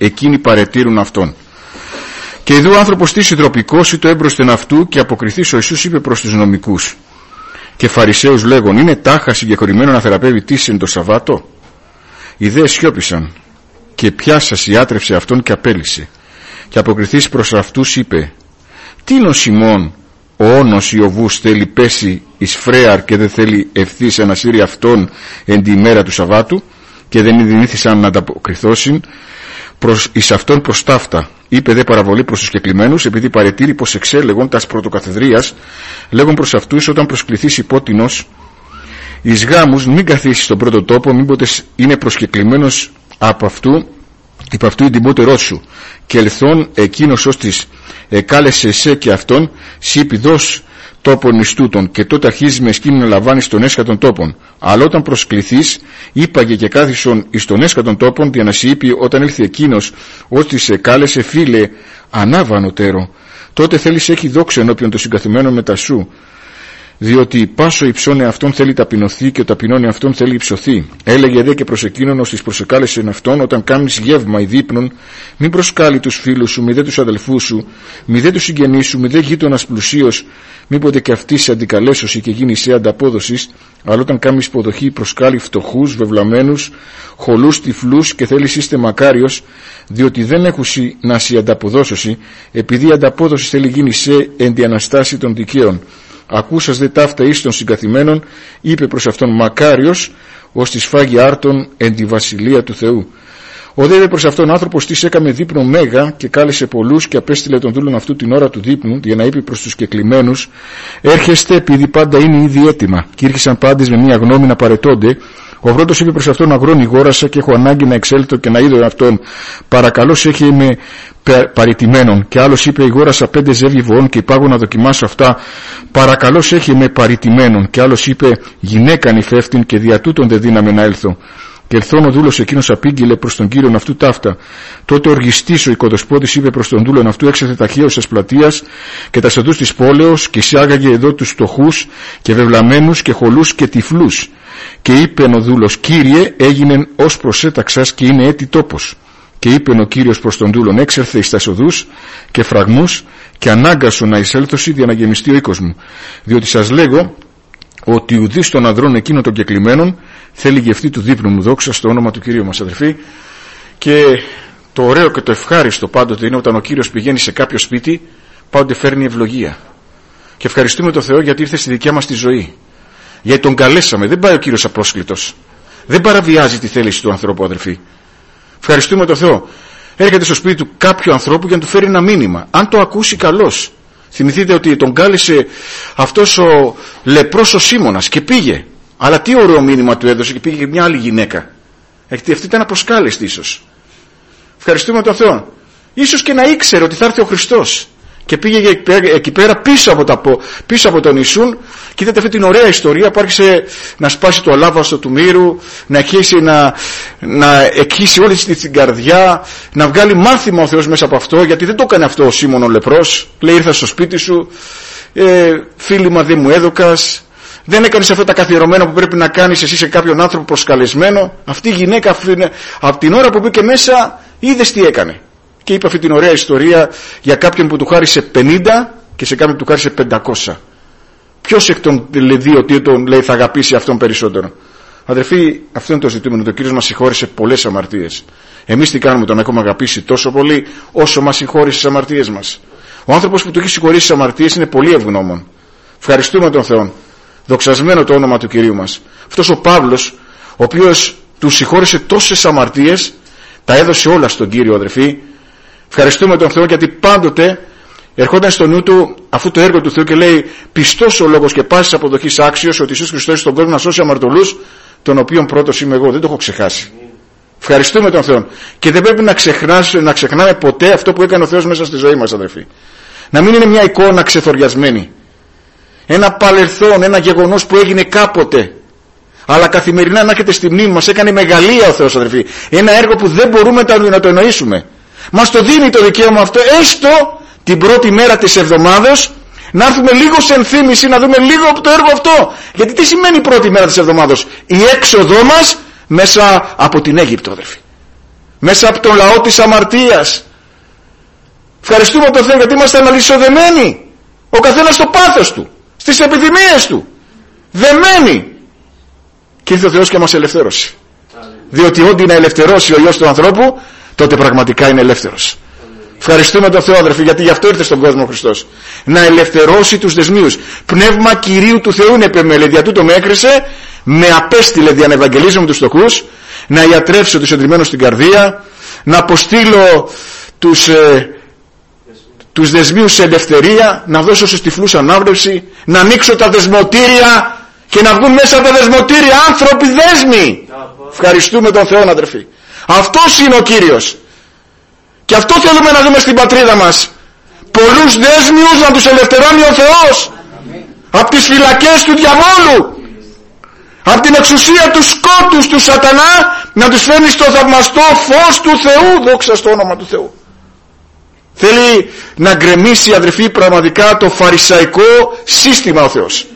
εκείνοι παρετήρουν αυτόν. Και ειδού άνθρωπος στήσει τροπικός ή το έμπροσθεν αυτού, και αποκριθείς ο Ιησούς είπε προς τους νομικούς και Φαρισαίους λέγον, είναι τάχα συγκεκριμένο να θεραπεύει τίσεν το Σαββάτο? Οι δε σιώπησαν, και πιάσας ιάτρευσε αυτόν και απέλυσε. Και αποκριθείς προς αυτούς είπε, τίνο Σιμών ο όνος Ιωβούς θέλει πέσει εις φρέαρ και δεν θέλει ευθύς ανασύρει αυτόν εν τη ημέρα του Σαββάτου? Και δεν δυνήθησαν να ανταποκριθώσουν εις αυτόν προς ταύτα. Είπε δε παραβολή προς τους κεκλημένους, επειδή παρετήρει πως εξέλεγον τας πρωτοκαθεδρίας, λέγον προς αυτούς, όταν προσκληθείς υπότινος εις γάμους, μην καθίσεις στον πρώτο τόπο, μήποτε είναι προσκεκλημένος από αυτού, υπ' αυτού η τιμότερός σου, και ελθόν εκείνος ως της εκάλεσε εσέ και αυτόν, σύ επιδός τόπον εις τούτον, και τότε αρχίζεις με σκήνη να λαμβάνεις τον έσχατον τόπον. Αλλά όταν προσκληθείς, είπαγε και κάθισον εις τον έσχατον τόπον, δια να σοι είπε όταν ήλθε εκείνος ως της εκάλεσε, φίλε ανάβανο τέρο, τότε θέλεις έχει δόξα ενώπιον των συγκαθημένων μετά σου, διότι πάσο υψώνε αυτόν θέλει ταπεινωθεί και ο ταπεινώνε αυτόν θέλει υψωθεί. Έλεγε δε και προς εκείνον ως της προσεκάλεσεν αυτόν, όταν κάνεις γεύμα ή δείπνον, μην προσκάλει τους φίλους σου, μη δε τους αδελφούς σου, μη δε τους συγγενείς σου, μη δε γείτονας πλουσίος, μήποτε και αυτή σε αντικαλέσωση και γίνει σε ανταπόδοσης, αλλά όταν κάνεις υποδοχή προσκάλει φτωχούς, βεβλαμένους, χολούς, τυφλούς, και θέλεις είστε μακάριος, διότι δεν έχουσι να σε ανταποδώσωση, επειδή η ανταπόδοση θέλει γίνει σε εν τη αναστάση των δικαίων. Ακούσας δε ταύτα εις των συγκαθημένων, είπε προς αυτόν, μακάριος ως της φάγει άρτων εν τη βασιλεία του Θεού. Ο δε προς αυτόν άνθρωπος της έκαμε δείπνο μέγα και κάλεσε πολλούς και απέστειλε τον δούλον αυτού την ώρα του δείπνου, για να είπε προς τους κεκλημένους, έρχεστε επειδή πάντα είναι ήδη έτοιμα. Και ήρχισαν πάντες με μία γνώμη να παρετώνται. Ο πρώτος είπε προς αυτόν, αγρόνι γόρασα και έχω ανάγκη να εξέλθω και να είδω αυτόν, παρακαλώ σε έχει είμαι παρητημένον. Και άλλος είπε, γόρασα 5 ζεύγη βοών και υπάγω να δοκιμάσω αυτά, παρακαλώ σε έχει είμαι παρητημένον. Και άλλος είπε, γυναίκαν υφεύτην και δια τούτον δεν δύναμε να έλθω. Και ελθόν ο δούλος εκείνος απήγγειλε προς τον κύριον αυτού ταύτα. Τότε ο οργιστής ο οικοδοσπότης είπε προς τον δούλον αυτού, έξερθε ταχαίως τας πλατείας και τας οδούς της πόλεως, και εισάγαγε εδώ τους φτωχούς και βεβλαμένους και χολούς και τυφλούς. Και είπεν ο δούλος, Κύριε, έγινεν ως προσέταξας και είναι έτη τόπος. Και είπεν ο Κύριος προς τον δούλον, έξερθε εις τας οδούς και φραγμούς και ανάγκασον να εισέλθωσι για να γεμιστεί ο οίκος μου. Διότι σας λέγω ότι ουδής των ανδρών εκείνων των κεκλημένων θέλει γευτεί του δείπνου μου. Δόξα στο όνομα του Κυρίου μας, αδερφοί. Και το ωραίο και το ευχάριστο πάντοτε είναι όταν ο Κύριος πηγαίνει σε κάποιο σπίτι, πάντοτε φέρνει ευλογία. Και ευχαριστούμε τον Θεό γιατί ήρθε στη δικιά μας τη ζωή. Γιατί τον καλέσαμε. Δεν πάει ο Κύριος απρόσκλητος. Δεν παραβιάζει τη θέληση του ανθρώπου, αδερφοί. Ευχαριστούμε τον Θεό. Έρχεται στο σπίτι του κάποιου ανθρώπου για να του φέρει ένα μήνυμα. Αν το ακούσει, καλώς. Θυμηθείτε ότι τον κάλεσε αυτός ο λεπρός ο Σίμωνας και πήγε. Αλλά τι ωραίο μήνυμα του έδωσε, και πήγε και μια άλλη γυναίκα. Αυτή ήταν απροσκάλεστη ίσως. Ευχαριστούμε τον Θεό. Ίσως και να ήξερε ότι θα έρθει ο Χριστός. Και πήγε εκεί πέρα πίσω από τον Ιησούν. Και είδατε αυτή την ωραία ιστορία που άρχισε να σπάσει το αλάβαστο του μύρου, να αρχίσει να εκχύσει όλη την καρδιά, να βγάλει μάθημα ο Θεός μέσα από αυτό, γιατί δεν το έκανε αυτό ο Σίμων ο λεπρός. Λέει, ήρθα στο σπίτι σου, φίλημα δεν μου έδωκας, δεν έκανες αυτά τα καθιερωμένα που πρέπει να κάνεις εσύ σε κάποιον άνθρωπο προσκαλεσμένο. Αυτή η γυναίκα από την ώρα που μπήκε μέσα είδες τι έκανε. Και είπε αυτή την ωραία ιστορία για κάποιον που του χάρισε 50 και σε κάποιον που του χάρισε 500. Ποιος εκ των δύο τον λέει θα αγαπήσει αυτόν περισσότερο? Αδερφοί, αυτό είναι το ζητούμενο. Το Κύριος μας συγχώρησε πολλές αμαρτίες. Εμείς τι κάνουμε? Τον έχουμε αγαπήσει τόσο πολύ όσο μας συγχώρησε τις αμαρτίες μας. Ο άνθρωπος που του έχει συγχωρήσει τις αμαρτίες είναι πολύ ευγνώμων. Ευχαριστούμε τον Θεό. Δοξασμένο το όνομα του Κυρίου μας. Αυτός ο Παύλος, ο οποίος του συγχώρησε τόσες αμαρτίες, τα έδωσε όλα στον Κύριο, αδερφοί. Ευχαριστούμε τον Θεό γιατί πάντοτε ερχόταν στο νου του αφού το έργο του Θεού και λέει, πιστός ο λόγος και πάσης αποδοχής άξιος ότι Ιησούς Χριστός στον κόσμο να σώσει αμαρτωλούς, τον οποίον πρώτος είμαι εγώ. Δεν το έχω ξεχάσει. Ευχαριστούμε τον Θεό. Και δεν πρέπει να ξεχνάμε ποτέ αυτό που έκανε ο Θεός μέσα στη ζωή μας, αδερφοί. Να μην είναι μια εικόνα ξεθοριασμένη. Ένα παρελθόν, ένα γεγονός που έγινε κάποτε. Αλλά καθημερινά να έρχεται στη μνήμη μας. Έκανε μεγαλεία ο Θεός, αδερφοί. Ένα έργο που δεν μπορούμε να το εννοήσουμε. Μας το δίνει το δικαίωμα αυτό, έστω την πρώτη μέρα της εβδομάδος, να έρθουμε λίγο σε ενθύμηση, να δούμε λίγο από το έργο αυτό. Γιατί τι σημαίνει η πρώτη μέρα της εβδομάδος? Η έξοδό μας μέσα από την Αίγυπτο, αδερφοί. μέσα από τον λαό της αμαρτίας. Ευχαριστούμε τον Θεό γιατί είμαστε αναλυσοδεμένοι, ο καθένας στο πάθος του, στις επιθυμίες του, δεμένοι, και ήρθε ο Θεός και μας ελευθέρωσε. Διότι ό,τι να ελευθερώσει ο Υιός του ανθρώπου, τότε πραγματικά είναι ελεύθερος. Ευχαριστούμε τον Θεό, αδερφοί, γιατί γι' αυτό ήρθε στον κόσμο ο Χριστός, να ελευθερώσει τους δεσμίους. Πνεύμα Κυρίου του Θεού είναι επεμέλε, δια τούτο με έκρισε, με απέστειλε δια να ευαγγελίζω με τους φτωχούς, να ιατρεύσω τους εντριμμένους στην καρδία, να αποστείλω τους δεσμίους σε ελευθερία, να δώσω στους τυφλούς ανάπνευση, να ανοίξω τα δεσμοτήρια και να βγουν μέσα από τα δεσμοτήρια άνθρωποι δέσμοι. Ευχαριστούμε τον Θεό, αδερφοί. Αυτός είναι ο Κύριος. Και αυτό θέλουμε να δούμε στην πατρίδα μας. Πολλούς δέσμιους να τους ελευθερώνει ο Θεός. Από τις φυλακές του διαβόλου, από την εξουσία του σκότους του σατανά, να τους φέρνει στο θαυμαστό φως του Θεού. Δόξα στο όνομα του Θεού. Θέλει να γκρεμίσει, αδερφοί, πραγματικά το φαρισαϊκό σύστημα ο Θεός.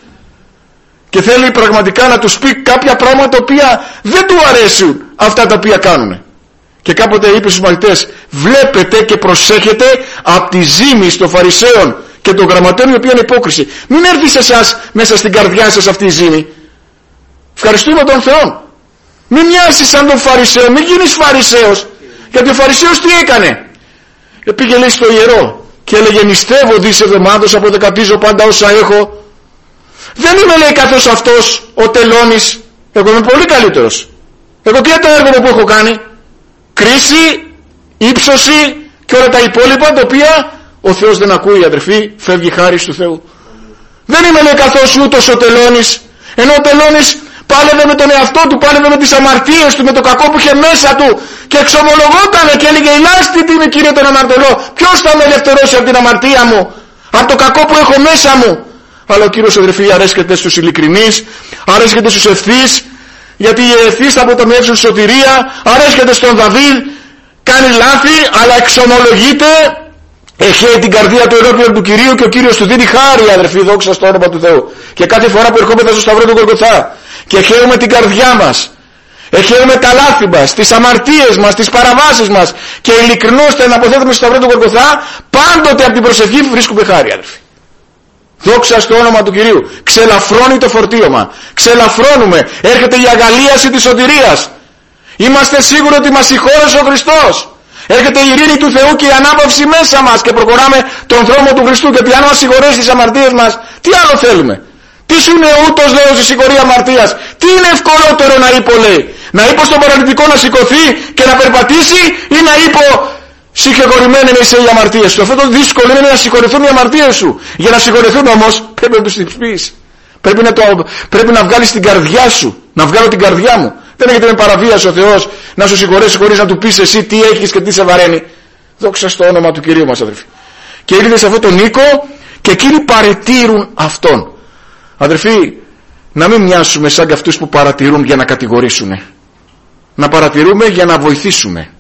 Και θέλει πραγματικά να τους πει κάποια πράγματα τα οποία δεν του αρέσουν αυτά τα οποία κάνουν. Και κάποτε είπε στους μαθητές, βλέπετε και προσέχετε από τη ζήμη των Φαρισαίων και των γραμματέων, η οποία είναι υπόκριση. Μην έρθει σε εσάς μέσα στην καρδιά σας αυτή η ζήμη. Ευχαριστούμε τον Θεό. Μην μοιάσεις σαν τον Φαρισαίο, μην γίνεις Φαρισαίος. Γιατί ο Φαρισαίος τι έκανε? Πήγε, λέει, στο ιερό και έλεγε, νηστεύω δις εβδομάδος, αποδεκατίζω πάντα όσα έχω. Δεν είμαι, λέει, καθώς αυτός ο τελώνης. Εγώ είμαι πολύ καλύτερος. Εγώ τι είναι το έργο που έχω κάνει? Κρίση, ύψωση και όλα τα υπόλοιπα, τα οποία ο Θεός δεν ακούει, αδερφοί, φεύγει χάρις του Θεού. Δεν είμαι, λέει, καθώς ούτως ο τελώνης. Ενώ ο τελώνης πάλευε με τον εαυτό του, πάλευε με τις αμαρτίες του, με το κακό που είχε μέσα του και εξομολογότανε και έλεγε, ηλάστη είναι, Κύριε, τον αμαρτωλό. Ποιος θα με ελευθερώσει από την αμαρτία μου, από το κακό που έχω μέσα μου? Αλλά ο Κύριος, αδερφοί, αρέσκεται στους ειλικρινείς, αρέσκεται στους ευθύς, γιατί οι ευθύς θα αποταμιεύσουν σωτηρία. Αρέσκεται στον Δαβίδ, κάνει λάθη, αλλά εξομολογείται, εχέει την καρδία του ενώπιον του Κυρίου και ο Κύριος του δίνει χάρη, αδερφοί, δόξα στο όνομα του Θεού. Και κάθε φορά που ερχόμεθα στο σταυρό του Γολγοθά και εχέουμε την καρδιά μας, εχέουμε τα λάθη μας, τις αμαρτίες μας, τις παραβάσεις μας και ειλικρινώς τα εναποθέτουμε στο σταυρό του Γολγοθά, πάντοτε από την προσευχή βρίσκουμε χάρη, αδερφοί. Δόξα στο όνομα του Κυρίου. Ξελαφρώνει το φορτίωμα. Ξελαφρώνουμε. Έρχεται η αγαλίαση της σωτηρίας. Είμαστε σίγουροι ότι μας συγχώρεσε ο Χριστός. Έρχεται η ειρήνη του Θεού και η ανάπαυση μέσα μας και προχωράμε τον δρόμο του Χριστού. Γιατί αν μας συγχωρέσει τις αμαρτίες μας, τι άλλο θέλουμε? Τι σου είναι ούτως, λέω, στη συγχωρία αμαρτίας? Τι είναι ευκολότερο να είπω, λέει? Να είπω στον παραλυτικό να σηκωθεί και να περπατήσει, ή να είπω, συγχωρημένοι είσαι οι αμαρτίες σου? Αυτό το δύσκολο είναι να συγχωρηθούν οι αμαρτίες σου. Για να συγχωρηθούν όμως πρέπει να τους τις πεις. Πρέπει να βγάλεις την καρδιά σου. Να βγάλω την καρδιά μου. Δεν έχετε με παραβίαση ο Θεός να σου συγχωρέσει χωρίς να του πεις εσύ τι έχεις και τι σε βαραίνει. Δόξα στο όνομα του Κυρίου μας, αδερφοί. Και ήρθε σε αυτόν τον Νίκο και εκείνοι παρετήρουν αυτόν. Αδερφοί, να μην μοιάσουμε σαν και αυτούς που παρατηρούν για να κατηγορήσουν. Να παρατηρούμε για να βοηθήσουμε.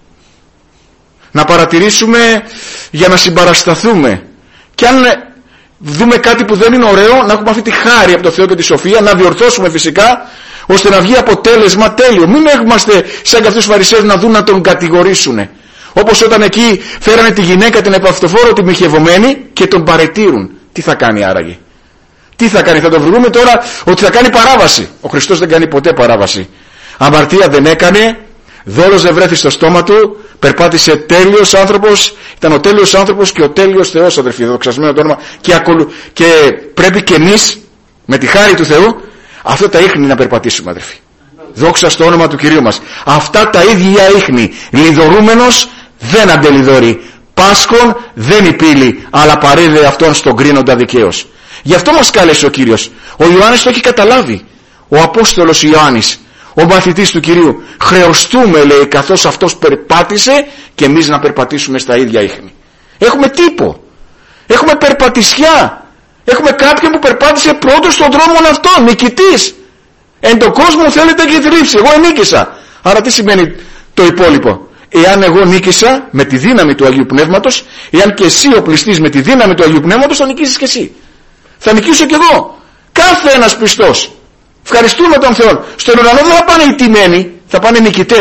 Να παρατηρήσουμε για να συμπαρασταθούμε. Και αν δούμε κάτι που δεν είναι ωραίο, να έχουμε αυτή τη χάρη από το Θεό και τη σοφία, να διορθώσουμε φυσικά, ώστε να βγει αποτέλεσμα τέλειο. Μην είμαστε σαν και αυτούς τους Φαρισαίους να δουν να τον κατηγορήσουν. Όπως όταν εκεί φέρανε τη γυναίκα την επαυτοφόρο, τη μοιχευωμένη, και τον παρετήρουν. Τι θα κάνει άραγε? Τι θα κάνει? Θα το βρούμε τώρα ότι θα κάνει παράβαση. Ο Χριστός δεν κάνει ποτέ παράβαση. Αμαρτία δεν έκανε. Δώρος δεν βρέθη στο στόμα του, περπάτησε τέλειος άνθρωπος, ήταν ο τέλειος άνθρωπος και ο τέλειος Θεός, αδερφοί, δοξασμένο το όνομα, και πρέπει και εμείς με τη χάρη του Θεού αυτά τα ίχνη να περπατήσουμε, αδερφοί. Δόξα στο όνομα του Κυρίου μας. Αυτά τα ίδια ίχνη, λιδωρούμενος δεν αντελιδωρεί, πάσχων δεν υπήλει, αλλά παρέδε αυτόν στον κρίνοντα δικαίως. Γι' αυτό μας κάλεσε ο Κύριος. Ο Ιωάννης το έχει καταλάβει, ο Απόστολος Ιωάννης, ο μαθητής του Κυρίου. Χρεωστούμε, λέει, καθώς αυτός περπάτησε, και εμείς να περπατήσουμε στα ίδια ίχνη. Έχουμε τύπο, έχουμε περπατησιά, έχουμε κάποιον που περπάτησε πρώτος στον δρόμο αυτόν, νικητής. Εν τον κόσμο θέλετε και θρύψη. Εγώ ενίκησα. Άρα τι σημαίνει το υπόλοιπο? Εάν εγώ νίκησα με τη δύναμη του Αγίου Πνεύματος, εάν και εσύ οπλιστείς με τη δύναμη του Αγίου Πνεύματος, θα νικήσεις και εσύ. Θα νικήσω και εγώ. Κάθε ένας πιστός. Ευχαριστούμε τον Θεό. Στον ουρανό δεν θα πάνε οι τιμένοι, θα πάνε νικητές.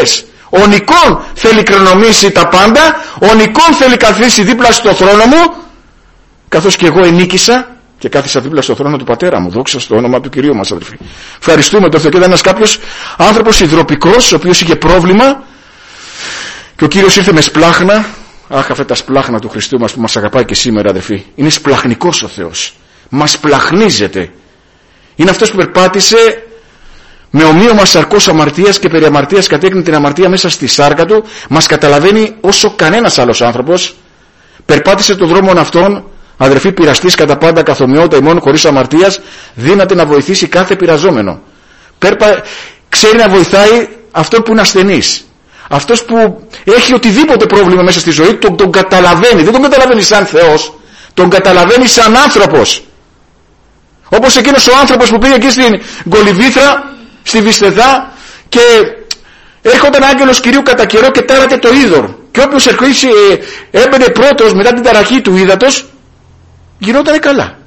Ο Νικόν θέλει κληρονομήσει τα πάντα, ο Νικόν θέλει καθίσει δίπλα στο θρόνο μου, καθώς και εγώ ενίκησα και κάθισα δίπλα στο θρόνο του πατέρα μου. Δόξα στο όνομα του Κυρίου μας, αδελφοί. Ευχαριστούμε τον Θεό. Και ήταν ένας κάποιος άνθρωπος υδροπικός, ο οποίος είχε πρόβλημα, και ο Κύριος ήρθε με σπλάχνα. Αχ, αυτά τα σπλάχνα του Χριστού μας που μας αγαπάει και σήμερα, αδελφοί. Είναι σπλαχνικός ο Θεός. Μας πλαχνίζεται. Είναι αυτός που περπάτησε με ομοίωμα σαρκός αμαρτίας και περί αμαρτίας κατέκρινε την αμαρτία μέσα στη σάρκα του. Μας καταλαβαίνει όσο κανένας άλλος άνθρωπος. Περπάτησε τον δρόμο αυτόν, αδερφοί, πειραστής κατά πάντα καθομοιότητα ημών χωρίς αμαρτίας, δύναται να βοηθήσει κάθε πειραζόμενο. Ξέρει να βοηθάει αυτόν που είναι ασθενής. Αυτός που έχει οτιδήποτε πρόβλημα μέσα στη ζωή, τον καταλαβαίνει. Δεν τον καταλαβαίνει σαν Θεός, τον καταλαβαίνει σαν άνθρωπος. Όπως εκείνος ο άνθρωπος που πήγε εκεί στην Γκολιβήθρα, στη Βυσθεδά, και έρχονταν άγγελος Κυρίου κατά καιρό και τάρατε το είδωρ. Και όποιος έμπαινε πρώτος μετά την ταραχή του ύδατος, γινότανε καλά.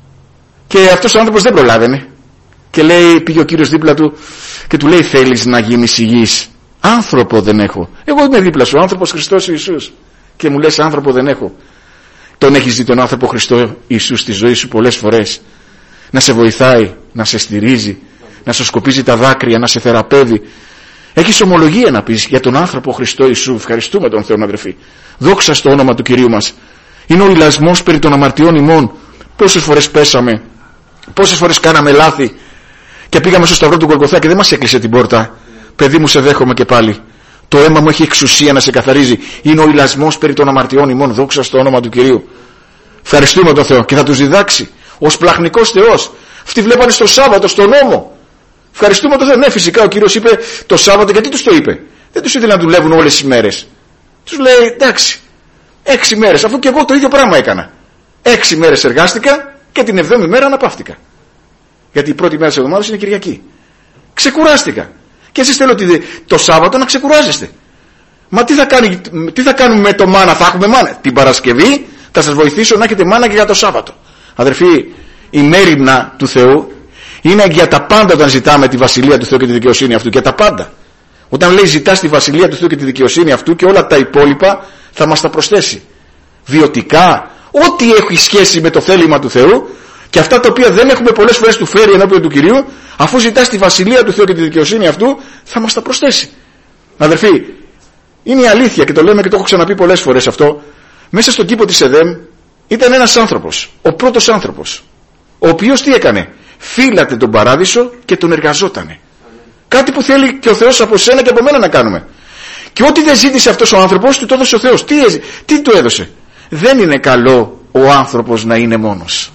Και αυτός ο άνθρωπος δεν προλάβαινε. Και πήγε ο Κύριος δίπλα του και του λέει, θέλεις να γίνεις υγιής? Άνθρωπο δεν έχω. Εγώ είμαι δίπλα σου, άνθρωπος Χριστός Ιησούς. Και μου λες άνθρωπο δεν έχω. Τον έχεις δει τον άνθρωπο Χριστό Ιησούς στη ζωή σου πολλές φορές? Να σε βοηθάει, να σε στηρίζει, να σε σκοπίζει τα δάκρυα, να σε θεραπεύει. Έχεις ομολογία να πεις για τον άνθρωπο Χριστό Ιησού. Ευχαριστούμε τον Θεό, αδερφοί. Δόξα στο όνομα του Κυρίου μας. Είναι ο ηλασμός περί των αμαρτιών ημών. Πόσες φορές πέσαμε, πόσες φορές κάναμε λάθη και πήγαμε στο σταυρό του Γολγοθά και δεν μας έκλεισε την πόρτα. Παιδί μου, σε δέχομαι και πάλι. Το αίμα μου έχει εξουσία να σε καθαρίζει. Είναι ο ηλασμός περί των αμαρτιών ημών. Δόξα στο όνομα του Κυρίου. Ευχαριστούμε τον Θεό. Και θα τους διδάξει ως πλαχνικός Θεός. Αυτοί βλέπανε στο Σάββατο, στον νόμο. Ευχαριστούμε τον Θεό. Ναι, φυσικά ο Κύριος είπε το Σάββατο, γιατί τους το είπε? Δεν τους ήθελε να δουλεύουν όλες τις μέρες. Τους λέει, εντάξει, 6 μέρες, αφού και εγώ το ίδιο πράγμα έκανα. 6 μέρες εργάστηκα και την 7η μέρα αναπαύτηκα. Γιατί η πρώτη μέρα της εβδομάδας είναι Κυριακή. Ξεκουράστηκα. Και εσείς θέλω το Σάββατο να ξεκουράζεστε. Μα τι θα κάνουμε με το μάνα? Θα έχουμε μάνα. Την Παρασκευή θα σας βοηθήσω να έχετε μάνα και για το Σάββατο. Αδερφοί, η μέριμνα του Θεού είναι για τα πάντα όταν ζητάμε τη βασιλεία του Θεού και τη δικαιοσύνη αυτού. Για τα πάντα. Όταν λέει ζητάς τη βασιλεία του Θεού και τη δικαιοσύνη αυτού, και όλα τα υπόλοιπα θα μας τα προσθέσει. Βιωτικά, ό,τι έχει σχέση με το θέλημα του Θεού, και αυτά τα οποία δεν έχουμε πολλές φορές του φέρει ενώπιον του Κυρίου, αφού ζητάς τη βασιλεία του Θεού και τη δικαιοσύνη αυτού, θα μας τα προσθέσει. Αδερφοί, είναι η αλήθεια και το λέμε και το έχω ξαναπεί πολλές φορές αυτό. Μέσα στον κήπο της Εδέμ ήταν ένας άνθρωπος, ο πρώτος άνθρωπος, ο οποίος τι έκανε? Φύλατε τον παράδεισο και τον εργαζότανε. Κάτι που θέλει και ο Θεός από σένα και από μένα να κάνουμε. Και ό,τι δεν ζήτησε αυτός ο άνθρωπος, του το έδωσε ο Θεός. Τι του έδωσε? Δεν είναι καλό ο άνθρωπος να είναι μόνος.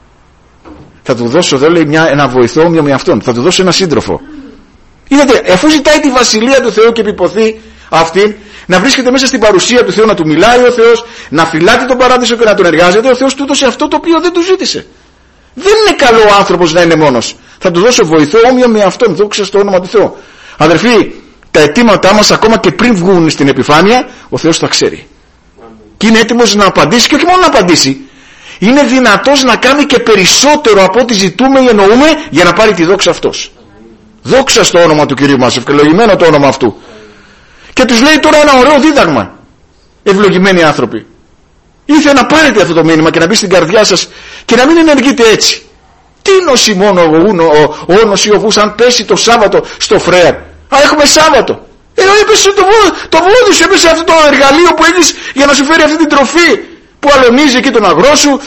Θα του δώσω, εδώ λέει, ένα βοηθό όμοιο με αυτόν. Θα του δώσω ένα σύντροφο. Είδατε, αφού ζητάει τη βασιλεία του Θεού και επιποθεί αυτήν, να βρίσκεται μέσα στην παρουσία του Θεού, να του μιλάει ο Θεός, να φυλάτει τον παράδεισο και να τον εργάζεται, ο Θεός του έδωσε αυτό το οποίο δεν του ζήτησε. Δεν είναι καλό ο άνθρωπος να είναι μόνος. Θα του δώσω βοηθό όμοιο με αυτόν. Δόξα στο όνομα του Θεού. Αδερφοί, τα αιτήματά μας ακόμα και πριν βγουν στην επιφάνεια, ο Θεός τα ξέρει. Και είναι έτοιμος να απαντήσει, και όχι μόνο να απαντήσει. Είναι δυνατός να κάνει και περισσότερο από ό,τι ζητούμε ή εννοούμε για να πάρει τη δόξα αυτός. Δόξα στο όνομα του Κυρίου μας, ευλογημένο το όνομα αυτού. Και τους λέει τώρα ένα ωραίο δίδαγμα. Ευλογημένοι άνθρωποι, ήθελα να πάρετε αυτό το μήνυμα και να μπει στην καρδιά σας και να μην ενεργείτε έτσι. Τι νοσή μόνο ο όνος ή ο βούς, αν πέσει το Σάββατο στο φρέαρ? Έχουμε Σάββατο. Έπεσε το βόδι σου, έπεσε αυτό το εργαλείο που έχεις για να σου φέρει αυτή την τροφή που αλωνίζει εκεί τον αγρό σου,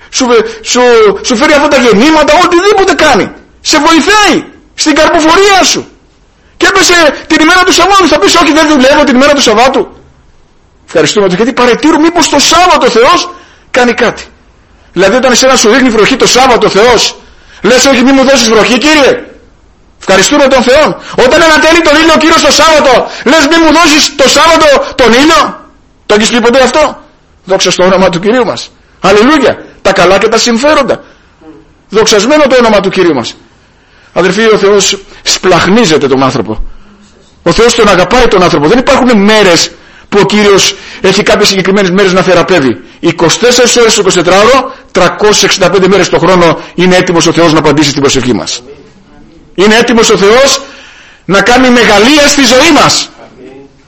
σου φέρει αυτά τα γεννήματα, οτιδήποτε κάνει. Σε βοηθάει στην καρποφορία σου. Και έπεσε την ημέρα του Σαββάτου. Θα πεις, όχι, δεν δουλεύω την ημέρα του Σαββάτου. Ευχαριστούμε τον, γιατί παρετήρου μήπως το Σάββατο ο Θεός κάνει κάτι. Δηλαδή όταν εσένα σου δείχνει βροχή το Σάββατο ο Θεός, λες, όχι, μη μου δώσεις βροχή, Κύριε? Ευχαριστούμε τον Θεό. Όταν ανατέλει τον ήλιο ο Κύριος το Σάββατο, λες, μη μου δώσεις το Σάββατο τον ήλιο? Το έχεις πει ποτέ αυτό? Δόξα στο όνομα του Κυρίου μας. Αλληλούια. Τα καλά και τα συμφέροντα. Δοξασμένο το όνομα του Κυρίου μας. Αδερφοί, ο Θεός σπλαχνίζεται τον άνθρωπο. Ο Θεός τον αγαπάει τον άνθρωπο. Δεν υπάρχουν μέρες που ο Κύριος έχει κάποιες συγκεκριμένες μέρες να θεραπεύει. 24 ώρες το 24ωρο, 365 μέρες το χρόνο είναι έτοιμος ο Θεός να απαντήσει στην προσευχή μας. Είναι έτοιμος ο Θεός να κάνει μεγαλεία στη ζωή μας.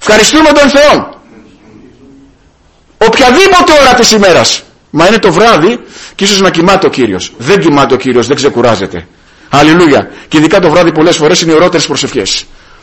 Ευχαριστούμε τον Θεό. Οποιαδήποτε ώρα της ημέρας. Μα είναι το βράδυ και ίσως να κοιμάται ο Κύριος. Δεν κοιμάται ο Κύριος, δεν ξεκουράζεται. Αλληλούια. Και ειδικά το βράδυ πολλές φορές είναι οι ωραίτερες προσευχές.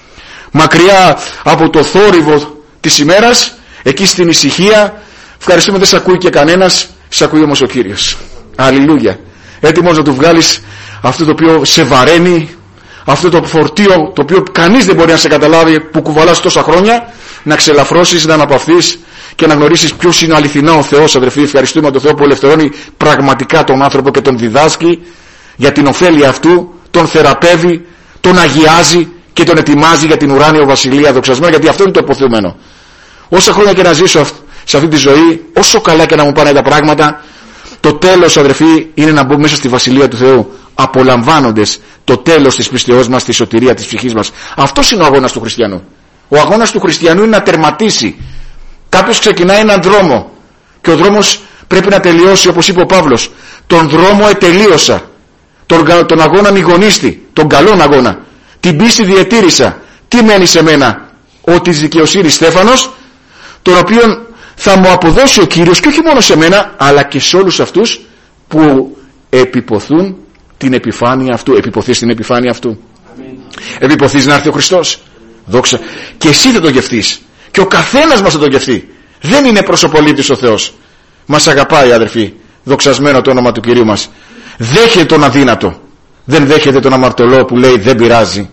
Μακριά από το θόρυβο της ημέρας, εκεί στην ησυχία, ευχαριστούμε, δεν σε ακούει και κανένας, σε ακούει όμως ο Κύριος. Αλληλούια. Έτοιμος να του βγάλεις αυτό το οποίο σε βαραίνει, αυτό το φορτίο το οποίο κανείς δεν μπορεί να σε καταλάβει, που κουβαλάς τόσα χρόνια, να ξελαφρώσεις, να αναπαυθείς και να γνωρίσεις ποιος είναι αληθινά ο Θεός, αδερφοί. Ευχαριστούμε τον Θεό που ελευθερώνει πραγματικά τον άνθρωπο και τον διδάσκει για την ωφέλεια αυτού, τον θεραπεύει, τον αγιάζει και τον ετοιμάζει για την ουράνια βασιλεία, δοξασμένο, γιατί αυτό είναι το υποθεωμένο. Όσα χρόνια και να ζήσω σε αυτή τη ζωή, όσο καλά και να μου πάνε τα πράγματα, το τέλος, αδερφοί, είναι να μπω μέσα στη βασιλεία του Θεού, απολαμβάνοντες το τέλος της πίστεώς μας, τη σωτηρία της ψυχής μας. Αυτός είναι ο αγώνας του χριστιανού. Ο αγώνας του χριστιανού είναι να τερματίσει. Κάποιος ξεκινάει έναν δρόμο και ο δρόμος πρέπει να τελειώσει, όπως είπε ο Παύλος. Τον δρόμο ετελείωσα. Τον αγώνα μηγονίστη, τον καλόν αγώνα. Την πίστη διετήρησα. Τι μένει σε μένα? Ο της δικαιοσύνης Στέφανος, τον οποίον θα μου αποδώσει ο Κύριος, και όχι μόνο σε μένα, αλλά και σε όλους αυτούς που επιποθούν την επιφάνεια αυτού. Επιποθείς την επιφάνεια αυτού. Επιποθείς να έρθει ο Χριστός. Δόξα. Και εσύ θα το γευτείς. Και ο καθένας μας θα το γευτεί. Δεν είναι προσωπολίτης ο Θεός. Μας αγαπάει, αδερφοί. Δοξασμένο το όνομα του Κυρίου μας. Δέχεται τον αδύνατο. Δεν δέχεται τον αμαρτωλό που λέει δεν πειράζει.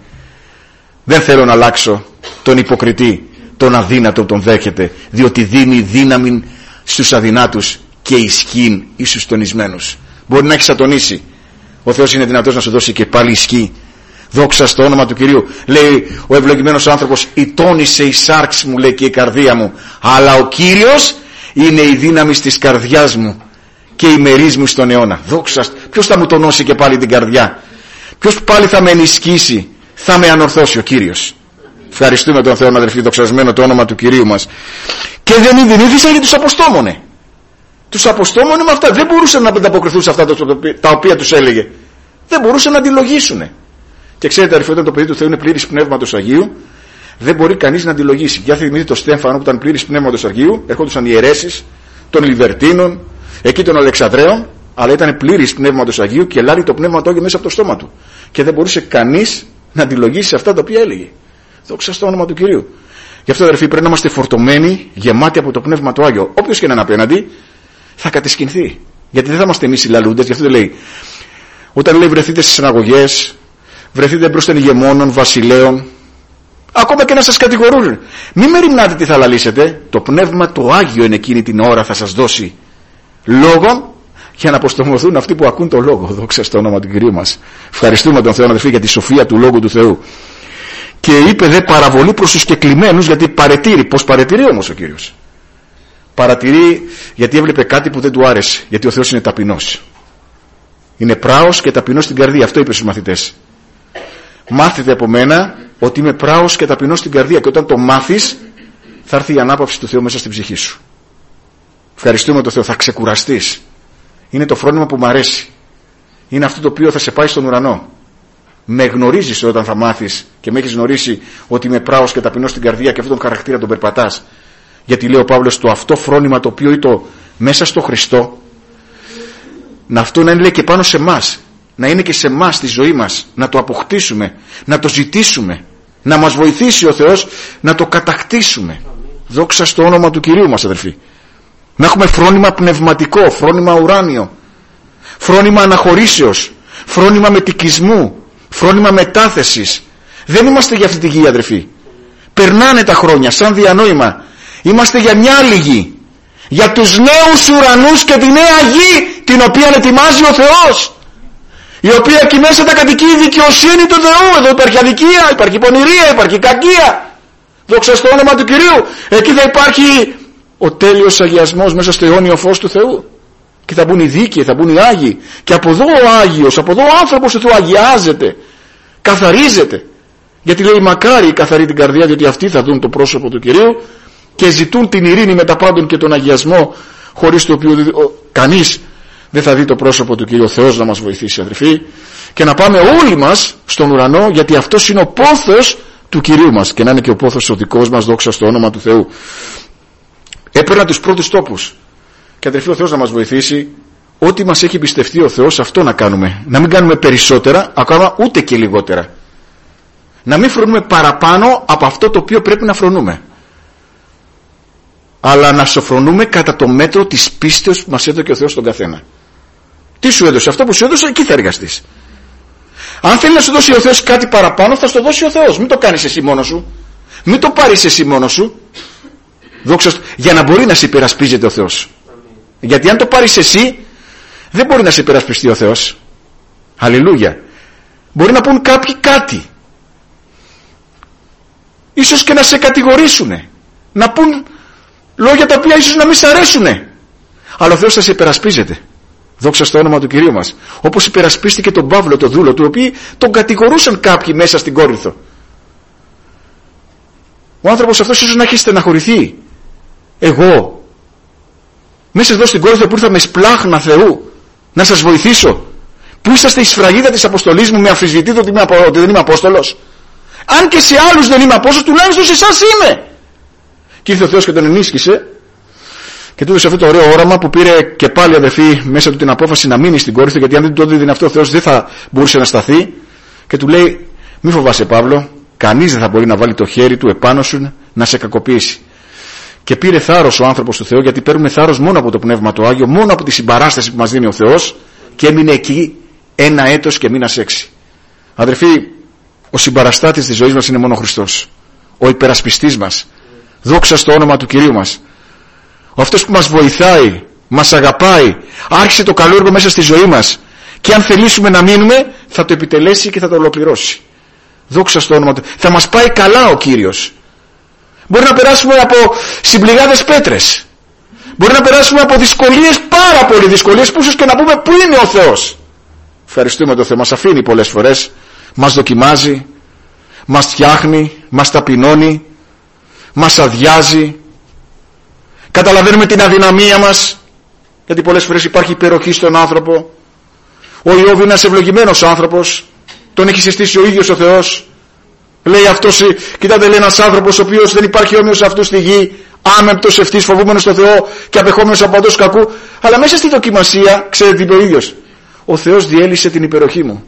Δεν θέλω να αλλάξω. Τον υποκριτή, τον αδύνατο τον δέχεται. Διότι δίνει δύναμη στους αδυνάτους και ισχύν εις στους τονισμένους. Μπορεί να έχεις ατονίσει. Ο Θεός είναι δυνατός να σου δώσει και πάλι ισχύ. Δόξα στο όνομα του Κυρίου. Λέει ο ευλογημένος άνθρωπος, ητώνησε η σάρξ μου, λέει, και η καρδία μου, αλλά ο Κύριος είναι η δύναμη της καρδιάς μου και η μερίς μου στον αιώνα. Δόξα. Ποιος θα μου τονώσει και πάλι την καρδιά? Ποιος πάλι θα με ενισχύσει? Θα με ανορθώσει ο Κύριος. Ευχαριστούμε τον Θεό, αδερφοί, δοξασμένο το όνομα του Κυρίου μας. Και δεν ειδηνήθησαν για τους αποστόμονε. Τους αποστόμονε με αυτά δεν μπορούσαν να ανταποκριθούν σε αυτά τα οποία τους έλεγε. Δεν μπορούσαν να αντιλογήσουν. Και ξέρετε, αδερφοί, όταν το παιδί του Θεού είναι πλήρης πνεύματος Αγίου, δεν μπορεί κανείς να αντιλογήσει. Για θυμηθείτε το Στέφανο που ήταν πλήρης πνεύματος Αγίου, ερχόντουσαν οι αιρέσεις των Λιβερτίνων, εκεί των Αλεξανδρέων, αλλά ήταν πλήρης πνεύματος Αγίου και λάρει το πνεύμα του Άγιο μέσα από το στόμα του. Και δεν μπορούσε κανείς να αντιλογήσει αυτά τα οποία έλεγε. Δόξα στο όνομα του Κυρίου. Γι' αυτό, αδερφοί, πρέπει να είμαστε φορτωμένοι, γεμάτοι από το πνεύμα του Άγιο. Όποιος και να είναι απέναντι, θα κατεσκηνθεί. Γιατί δεν θα είμαστε εμείς οι λαλούντες. Γι' αυτό δεν λέει. Όταν λέει βρεθείτε στις συναγωγές, βρεθείτε μπρος των ηγεμόνων, βασιλέων, ακόμα και να σας κατηγορούν, μην μεριμνάτε τι θα λαλήσετε. Το πνεύμα το Άγιο είναι εκείνη την ώρα θα σας δώσει λόγο για να αποστομωθούν αυτοί που ακούν το λόγο. Δόξα στο όνομα του Κυρίου μας. Ευχαριστούμε τον Θεό, αδερφοί, για τη σοφία του λόγου του Θεού. Και είπε δε παραβολή προς τους κεκλημένους, γιατί παρετήρει. Πως παρετηρεί όμως ο Κύριος? Παρατηρεί γιατί έβλεπε κάτι που δεν του άρεσε. Γιατί ο Θεός είναι ταπεινός. Είναι πράος και ταπεινός στην καρδία. Αυτό είπε στους μαθητές. Μάθετε από μένα ότι είμαι πράος και ταπεινός στην καρδία. Και όταν το μάθεις, θα έρθει η ανάπαυση του Θεού μέσα στην ψυχή σου. Ευχαριστούμε τον Θεό. Θα ξεκουραστείς. Είναι το φρόνημα που μου αρέσει. Είναι αυτό το οποίο θα σε πάει στον ουρανό. Με γνωρίζεις όταν θα μάθεις και με έχεις γνωρίσει ότι είμαι πράος και ταπεινός στην καρδία και αυτόν τον χαρακτήρα τον περπατάς. Γιατί λέει ο Παύλος, το αυτό φρόνημα το οποίο είναι μέσα στο Χριστό, να αυτό να είναι, λέει, και πάνω σε εμάς, να είναι και σε εμάς στη ζωή μας, να το αποκτήσουμε, να το ζητήσουμε, να μας βοηθήσει ο Θεός να το κατακτήσουμε. Δόξα στο όνομα του Κυρίου μας, αδερφοί. Να έχουμε φρόνημα πνευματικό, φρόνημα ουράνιο, φρόνημα αναχωρήσεως, φρόνημα μετικισμού, φρόνημα μετάθεσης. Δεν είμαστε για αυτή τη γη, αδερφοί. Περνάνε τα χρόνια σαν διανόημα. Είμαστε για μια άλλη γη, για τους νέους ουρανούς και τη νέα γη την οποία ετοιμάζει ο Θεός, η οποία εκεί μέσα θα κατοικεί η δικαιοσύνη του Θεού. Εδώ υπάρχει αδικία, υπάρχει πονηρία, υπάρχει κακία. Δόξα στο όνομα του Κυρίου. Εκεί θα υπάρχει ο τέλειος αγιασμός μέσα στο αιώνιο φως του Θεού. Και θα μπουν οι δίκαιοι, θα μπουν οι Άγιοι. Και από εδώ ο Άγιος, από εδώ ο άνθρωπος του Θεού αγιάζεται, καθαρίζεται. Γιατί λέει μακάρι οι καθαροί την καρδιά, διότι αυτοί θα δουν το πρόσωπο του Κυρίου και ζητούν την ειρήνη με τα πάντων και τον αγιασμό, χωρίς το οποίο κανείς δεν θα δει το πρόσωπο του Κυρίου. Θεός να μας βοηθήσει, αδερφοί, και να πάμε όλοι μας στον ουρανό, γιατί αυτός είναι ο πόθος του Κυρίου μας και να είναι και ο πόθος ο δικός μας, δόξα στο όνομα του Θεού. Έπαιρνα τους πρώτους τόπους. Και αδερφοί, ο Θεός να μας βοηθήσει, ό,τι μας έχει πιστευτεί ο Θεός, αυτό να κάνουμε. Να μην κάνουμε περισσότερα, ακόμα ούτε και λιγότερα. Να μην φρονούμε παραπάνω από αυτό το οποίο πρέπει να φρονούμε. Αλλά να σοφρονούμε κατά το μέτρο της πίστεως που μας έδωσε ο Θεός στον καθένα. Τι σου έδωσε? Αυτό που σου έδωσε, εκεί θα εργαστείς. Αν θέλει να σου δώσει ο Θεός κάτι παραπάνω, θα σου το δώσει ο Θεός. Μην το κάνεις εσύ μόνος σου. Μην το πάρεις εσύ μόνος σου. Δόξα, για να μπορεί να σε υπερασπίζεται ο Θεός. Γιατί αν το πάρεις εσύ, δεν μπορεί να σε υπερασπιστεί ο Θεός. Αλληλούια. Μπορεί να πούν κάποιοι κάτι. Ίσως και να σε κατηγορήσουνε. Να πούν λόγια τα οποία ίσως να μην σ' αρέσουνε. Αλλά ο Θεός θα σε υπερασπίζεται. Δόξα στο όνομα του Κυρίου μας. Όπως υπερασπίστηκε τον Παύλο, τον δούλο του, οποίοι τον κατηγορούσαν κάποιοι μέσα στην Κόρινθο. Ο άνθρωπος αυτός ίσως να έχει στεναχωρηθεί. Εγώ μέσα εδώ στην Κόρινθο που ήρθα με σπλάχνα Θεού να σας βοηθήσω, που είσαστε η σφραγίδα της αποστολής μου, με αμφισβητείτε ότι δεν είμαι Απόστολος? Αν και σε άλλους δεν είμαι Απόστολος, τουλάχιστον σε εσάς είμαι. Και ήρθε ο Θεός και τον ενίσχυσε και του έδωσε αυτό το ωραίο όραμα που πήρε και πάλι, αδερφοί, μέσα του την απόφαση να μείνει στην Κόρινθο, γιατί αν δεν του έδινε αυτό ο Θεός δεν θα μπορούσε να σταθεί. Και του λέει: μη φοβάσαι, Παύλο, κανείς δεν θα μπορεί να βάλει το χέρι του επάνω σου να σε κακοποιήσει. Και πήρε θάρρος ο άνθρωπος του Θεού, γιατί παίρνουμε θάρρος μόνο από το Πνεύμα το Άγιο, μόνο από τη συμπαράσταση που μας δίνει ο Θεός, και έμεινε εκεί 1 έτος και μήνας 6. Αδερφοί, ο συμπαραστάτης της ζωής μας είναι μόνο ο Χριστός, ο υπερασπιστής μας. Δόξα στο όνομα του Κυρίου μας. Ο αυτός που μας βοηθάει, μας αγαπάει, άρχισε το καλό έργο μέσα στη ζωή μας, και αν θελήσουμε να μείνουμε θα το επιτελέσει και θα το ολοκληρώσει. Δόξα στο όνομα του. Θα μας πάει καλά ο Κύριος. Μπορεί να περάσουμε από συμπληγάδες πέτρες, μπορεί να περάσουμε από δυσκολίες, πάρα πολλές δυσκολίες, που ίσως και να πούμε πού είναι ο Θεός. Ευχαριστούμε τον Θεό. Μας αφήνει πολλές φορές, μας δοκιμάζει, μας φτιάχνει, μας ταπεινώνει, μας αδειάζει. Καταλαβαίνουμε την αδυναμία μας, γιατί πολλές φορές υπάρχει υπεροχή στον άνθρωπο. Ο Ιώβ είναι ένας ευλογημένος άνθρωπος, τον έχει συστήσει ο ίδιος ο Θεός. Λέει αυτός, κοιτάτε, λέει, ένας άνθρωπος ο οποίος δεν υπάρχει όμοιος αυτού στη γη, άμεμπτος, ευτής, φοβούμενος στο Θεό και απεχόμενος από παντός κακού. Αλλά μέσα στη δοκιμασία, ξέρετε τι είπε ο ίδιος? Ο Θεός διέλυσε την υπεροχή μου.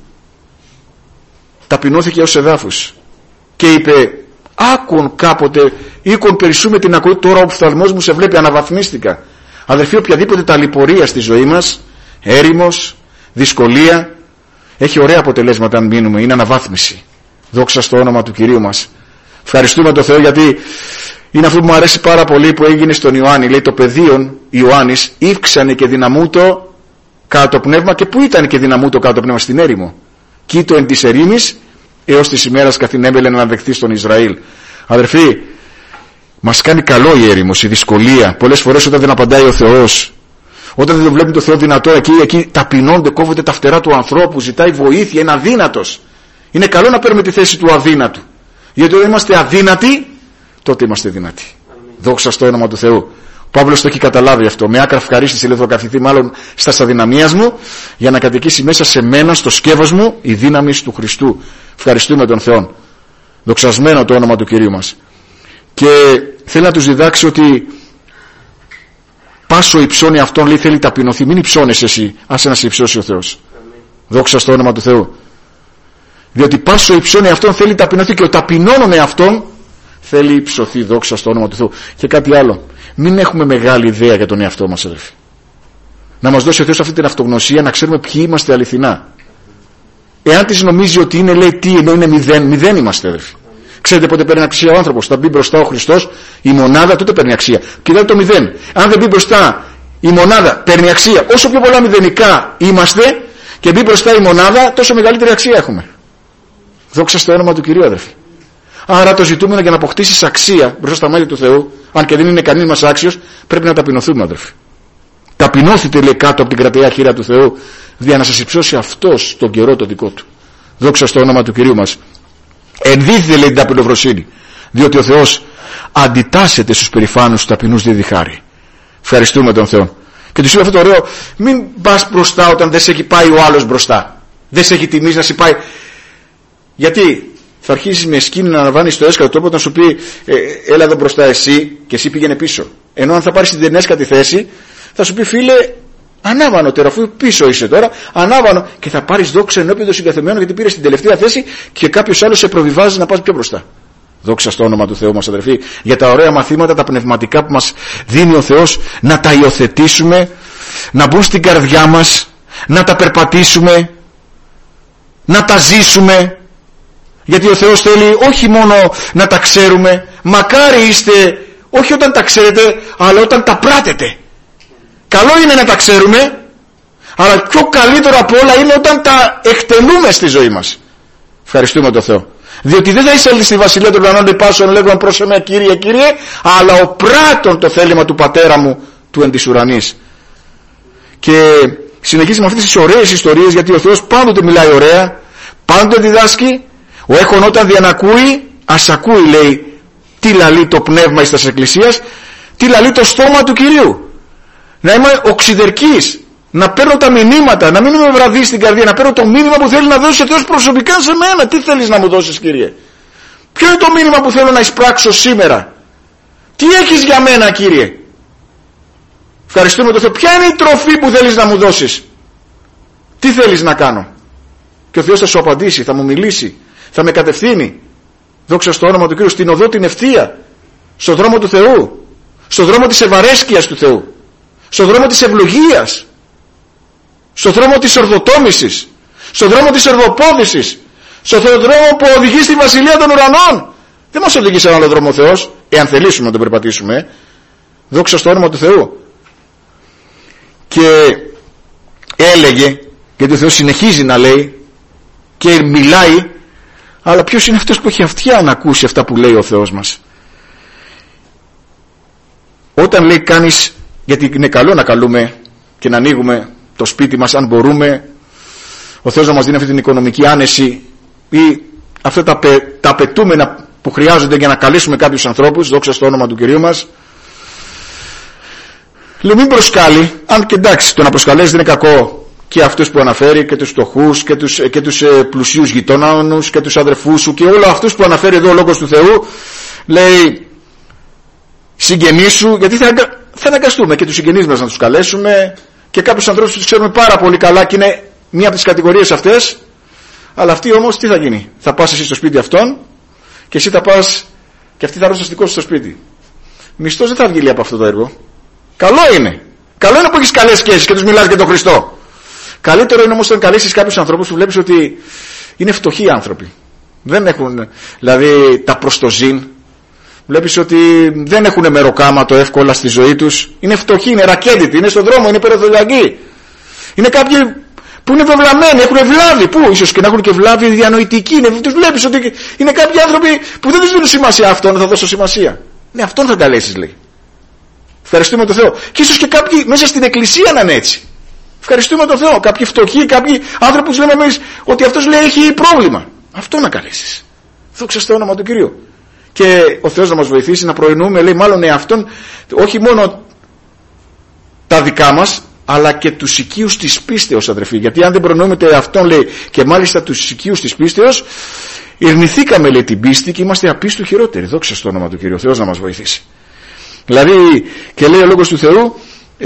Ταπεινώθηκε ως εδάφους και είπε: άκουν κάποτε, οίκον περισσούμε την ακοή, τώρα ο οφθαλμός μου σε βλέπει, αναβαθμίστηκα. Αδερφοί, οποιαδήποτε ταλαιπωρία στη ζωή μας, έρημος, δυσκολία, έχει ωραία αποτελέσματα αν μείνουμε, είναι αναβάθμιση. Δόξα στο όνομα του Κυρίου μας. Ευχαριστούμε τον Θεό, γιατί είναι αυτό που μου αρέσει πάρα πολύ που έγινε στον Ιωάννη. Λέει: το παιδίον Ιωάννης ύφξανε και δυναμούτο κατά το πνεύμα. Και πού ήταν και δυναμούτο κατά το πνεύμα? Στην έρημο. Κοίτο εν της ερήμης έως της ημέρας καθηνέμελε να αναδεχθεί στον Ισραήλ. Αδερφοί, μας κάνει καλό η έρημος, η δυσκολία. Πολλές φορές όταν δεν απαντάει ο Θεός, όταν δεν βλέπουν το Θεό δυνατό, εκεί ταπεινώνται, κόβονται τα φτερά του ανθρώπου, ζητάει βοήθεια, είναι αδύνατος. Είναι καλό να παίρνουμε τη θέση του αδύνατου, γιατί όταν είμαστε αδύνατοι, τότε είμαστε δυνατοί. Δόξα στο όνομα του Θεού. Ο Παύλος το έχει καταλάβει αυτό. Με άκρα ευχαρίστηση λέει: θα καθηθεί μάλλον στα αδυναμίας μου, για να κατοικήσει μέσα σε μένα, στο σκεύος μου, η δύναμη του Χριστού. Ευχαριστούμε τον Θεό. Δοξασμένο το όνομα του Κυρίου μας. Και θέλει να τους διδάξει ότι πάσο υψώνει αυτόν, λέει, θέλει ταπεινωθεί. Μην υψώνεσαι εσύ, άσε να σε υψώσει ο Θεός. Δόξα στο όνομα του Θεού. Διότι πάσο υψώνει αυτόν, θέλει ταπεινωθεί, και ο ταπεινώνων εαυτόν θέλει υψωθεί. Δόξα στο όνομα του Θεού. Και κάτι άλλο. Μην έχουμε μεγάλη ιδέα για τον εαυτό μας, αδερφοί. Να μας δώσει ο Θεός αυτή την αυτογνωσία, να ξέρουμε ποιοι είμαστε αληθινά. Εάν της νομίζει ότι είναι, λέει, τι, ενώ είναι μηδέν είμαστε, αδερφοί. Ξέρετε πότε παίρνει αξία ο άνθρωπος? Θα μπει μπροστά ο Χριστός, η μονάδα, τότε παίρνει αξία. Κοιτάτε το 0. Αν δεν μπει μπροστά η μονάδα, παίρνει αξία. Όσο πιο πολλά μηδενικά είμαστε και μπει μπροστά η μονάδα, τόσο μεγαλύτερη αξία έχουμε. Δόξα στο όνομα του Κυρίου, αδερφοί. Άρα το ζητούμενο για να αποκτήσεις αξία μπροστά στα μάτια του Θεού, αν και δεν είναι κανείς μας άξιος, πρέπει να ταπεινωθούμε, αδερφοί. Ταπεινώθητε, λέει, κάτω από την κρατεά χείρα του Θεού, για να σας υψώσει αυτός τον καιρό το δικό του. Δόξα στο όνομα του Κυρίου μας. Ενδύθητε, λέει, την ταπεινοφροσύνη, διότι ο Θεός αντιτάσσεται στους περηφάνους, στους ταπεινούς δίδει χάρη. Ευχαριστούμε τον Θεό. Και του είπε αυτό το ωραίο: μην πας μπροστά όταν δεν σε έχει πάει ο άλλος μπροστά. Δεν σε έχει τιμήσει να σε πάει. Γιατί θα αρχίσεις με σκήνη να αναβάνεις το έσκατο τρόπο, να σου πει έλα εδώ μπροστά εσύ και εσύ πήγαινε πίσω. Ενώ αν θα πάρεις την έσκατη θέση, θα σου πει φίλε, ανάβανο τώρα, αφού πίσω είσαι τώρα, ανάβανο, και θα πάρεις δόξα ενώπιον των συγκαθεμένων, γιατί πήρες την τελευταία θέση και κάποιος άλλος σε προβιβάζει να πας πιο μπροστά. Δόξα στο όνομα του Θεού μας, αδερφοί, για τα ωραία μαθήματα, τα πνευματικά που μας δίνει ο Θεός, να τα υιοθετήσουμε, να μπουν στην καρδιά μας, να τα περπατήσουμε, να τα ζήσουμε. Γιατί ο Θεός θέλει όχι μόνο να τα ξέρουμε, μακάρι είστε όχι όταν τα ξέρετε, αλλά όταν τα πράτετε. Καλό είναι να τα ξέρουμε, αλλά πιο καλύτερο από όλα είναι όταν τα εκτελούμε στη ζωή μας. Ευχαριστούμε τον Θεό. Διότι δεν θα εισέλθει στη βασιλεία των ουρανών υπάσεων λέγον προς εμέ Κύριε, Κύριε, αλλά ο πράττων το θέλημα του Πατέρα μου του εν της ουρανής. Και συνεχίζει με αυτές τις ωραίες ιστορίες, γιατί ο Θεός πάντοτε μιλάει ωραία, πάντοτε διδάσκει. Ο έχων όταν διανακούει, ας ακούει, λέει, τι λαλεί το πνεύμα εις τας εκκλησίας, τι λαλεί το στόμα του Κυρίου. Να είμαι οξυδερκής, να παίρνω τα μηνύματα, να μην είμαι βραδύ στην καρδία, να παίρνω το μήνυμα που θέλει να δώσει ο Θεός προσωπικά σε μένα. Τι θέλεις να μου δώσεις, Κύριε? Ποιο είναι το μήνυμα που θέλω να εισπράξω σήμερα? Τι έχεις για μένα, Κύριε? Ευχαριστούμε τον Θεό. Ποια είναι η τροφή που θέλεις να μου δώσεις? Τι θέλεις να κάνω? Και ο Θεός θα σου απαντήσει, θα μου μιλήσει, θα με κατευθύνει. Δόξα στο όνομα του Κύριου, στην οδό την ευθεία, στον δρόμο του Θεού, στον δρόμο της ευαρέσκειας του Θεού, στον δρόμο της ευλογίας, στον δρόμο της ορδοτόμησης, στον δρόμο της ορδοπόδησης, στον δρόμο που οδηγεί στη βασιλεία των ουρανών. Δεν μας οδηγεί σε άλλο δρόμο ο Θεός, εάν θελήσουμε να τον περπατήσουμε. Δόξα στο όνομα του Θεού. Και έλεγε, γιατί ο Θεός συνεχίζει να λέει και μιλάει, αλλά ποιος είναι αυτός που έχει αυτιά να ακούσει αυτά που λέει ο Θεός μας? Όταν λέει κάνεις, γιατί είναι καλό να καλούμε και να ανοίγουμε το σπίτι μας αν μπορούμε, ο Θεός να μας δίνει αυτή την οικονομική άνεση ή αυτά τα απαιτούμενα που χρειάζονται για να καλέσουμε κάποιους ανθρώπους, δόξα στο όνομα του Κυρίου μας. Λέω μην προσκάλει, αν και εντάξει το να προσκαλέσει δεν είναι κακό, και αυτούς που αναφέρει και τους φτωχούς και τους πλουσίους γειτόνους και τους αδερφούς σου και όλα αυτούς που αναφέρει εδώ ο Λόγος του Θεού. Λέει συγγενείς σου, γιατί θα αναγκαστούμε και τους συγγενείς μας να τους καλέσουμε, και κάποιους ανθρώπους που τους ξέρουμε πάρα πολύ καλά και είναι μία από τις κατηγορίες αυτές. Αλλά αυτοί όμως τι θα γίνει? Θα πας εσύ στο σπίτι αυτών και εσύ θα πας και αυτοί θα έρθουν στο δικό σου στο σπίτι. Μισθός δεν θα βγει από αυτό το έργο. Καλό είναι που έχεις καλές σχέσεις και τους μιλάς για τον Χριστό. Καλύτερο είναι όμως όταν καλέσεις κάποιους ανθρώπους που βλέπεις ότι είναι φτωχοί άνθρωποι, δεν έχουν δηλαδή τα προστοζήν, βλέπεις ότι δεν έχουν μεροκάματο εύκολα στη ζωή τους, είναι φτωχοί, είναι ρακέντητοι, είναι στον δρόμο, είναι περιοδολιακοί, είναι κάποιοι που είναι βεβλαμένοι, έχουν βλάβη, που ίσως και να έχουν και βλάβη διανοητική, τους βλέπεις ότι είναι κάποιοι άνθρωποι που δεν τους δίνουν σημασία αυτόν, θα δώσω σημασία. Ναι, αυτόν θα καλέσεις, λέει. Ευχαριστούμε τον Θεό. Και ίσως και κάποιοι μέσα στην εκκλησία να είναι έτσι. Ευχαριστούμε τον Θεό. Κάποιοι φτωχοί, κάποιοι άνθρωποι που λέμε εμείς ότι αυτός λέει έχει πρόβλημα. Αυτό να καλέσεις. Δόξα στο όνομα του Κυρίου. Και ο Θεός να μας βοηθήσει να προεννοούμε, λέει, μάλλον εαυτόν, όχι μόνο τα δικά μας, αλλά και τους οικείους της πίστεως, αδερφοί. Γιατί αν δεν προεννοούμε εαυτόν, λέει, και μάλιστα τους οικείους της πίστεως, ειρνηθήκαμε, λέει, την πίστη και είμαστε απίστου χειρότεροι. Δόξα στο όνομα του Κυρίου. Ο Θεός να μας βοηθήσει. Δηλαδή, και λέει ο Λόγος του Θεού,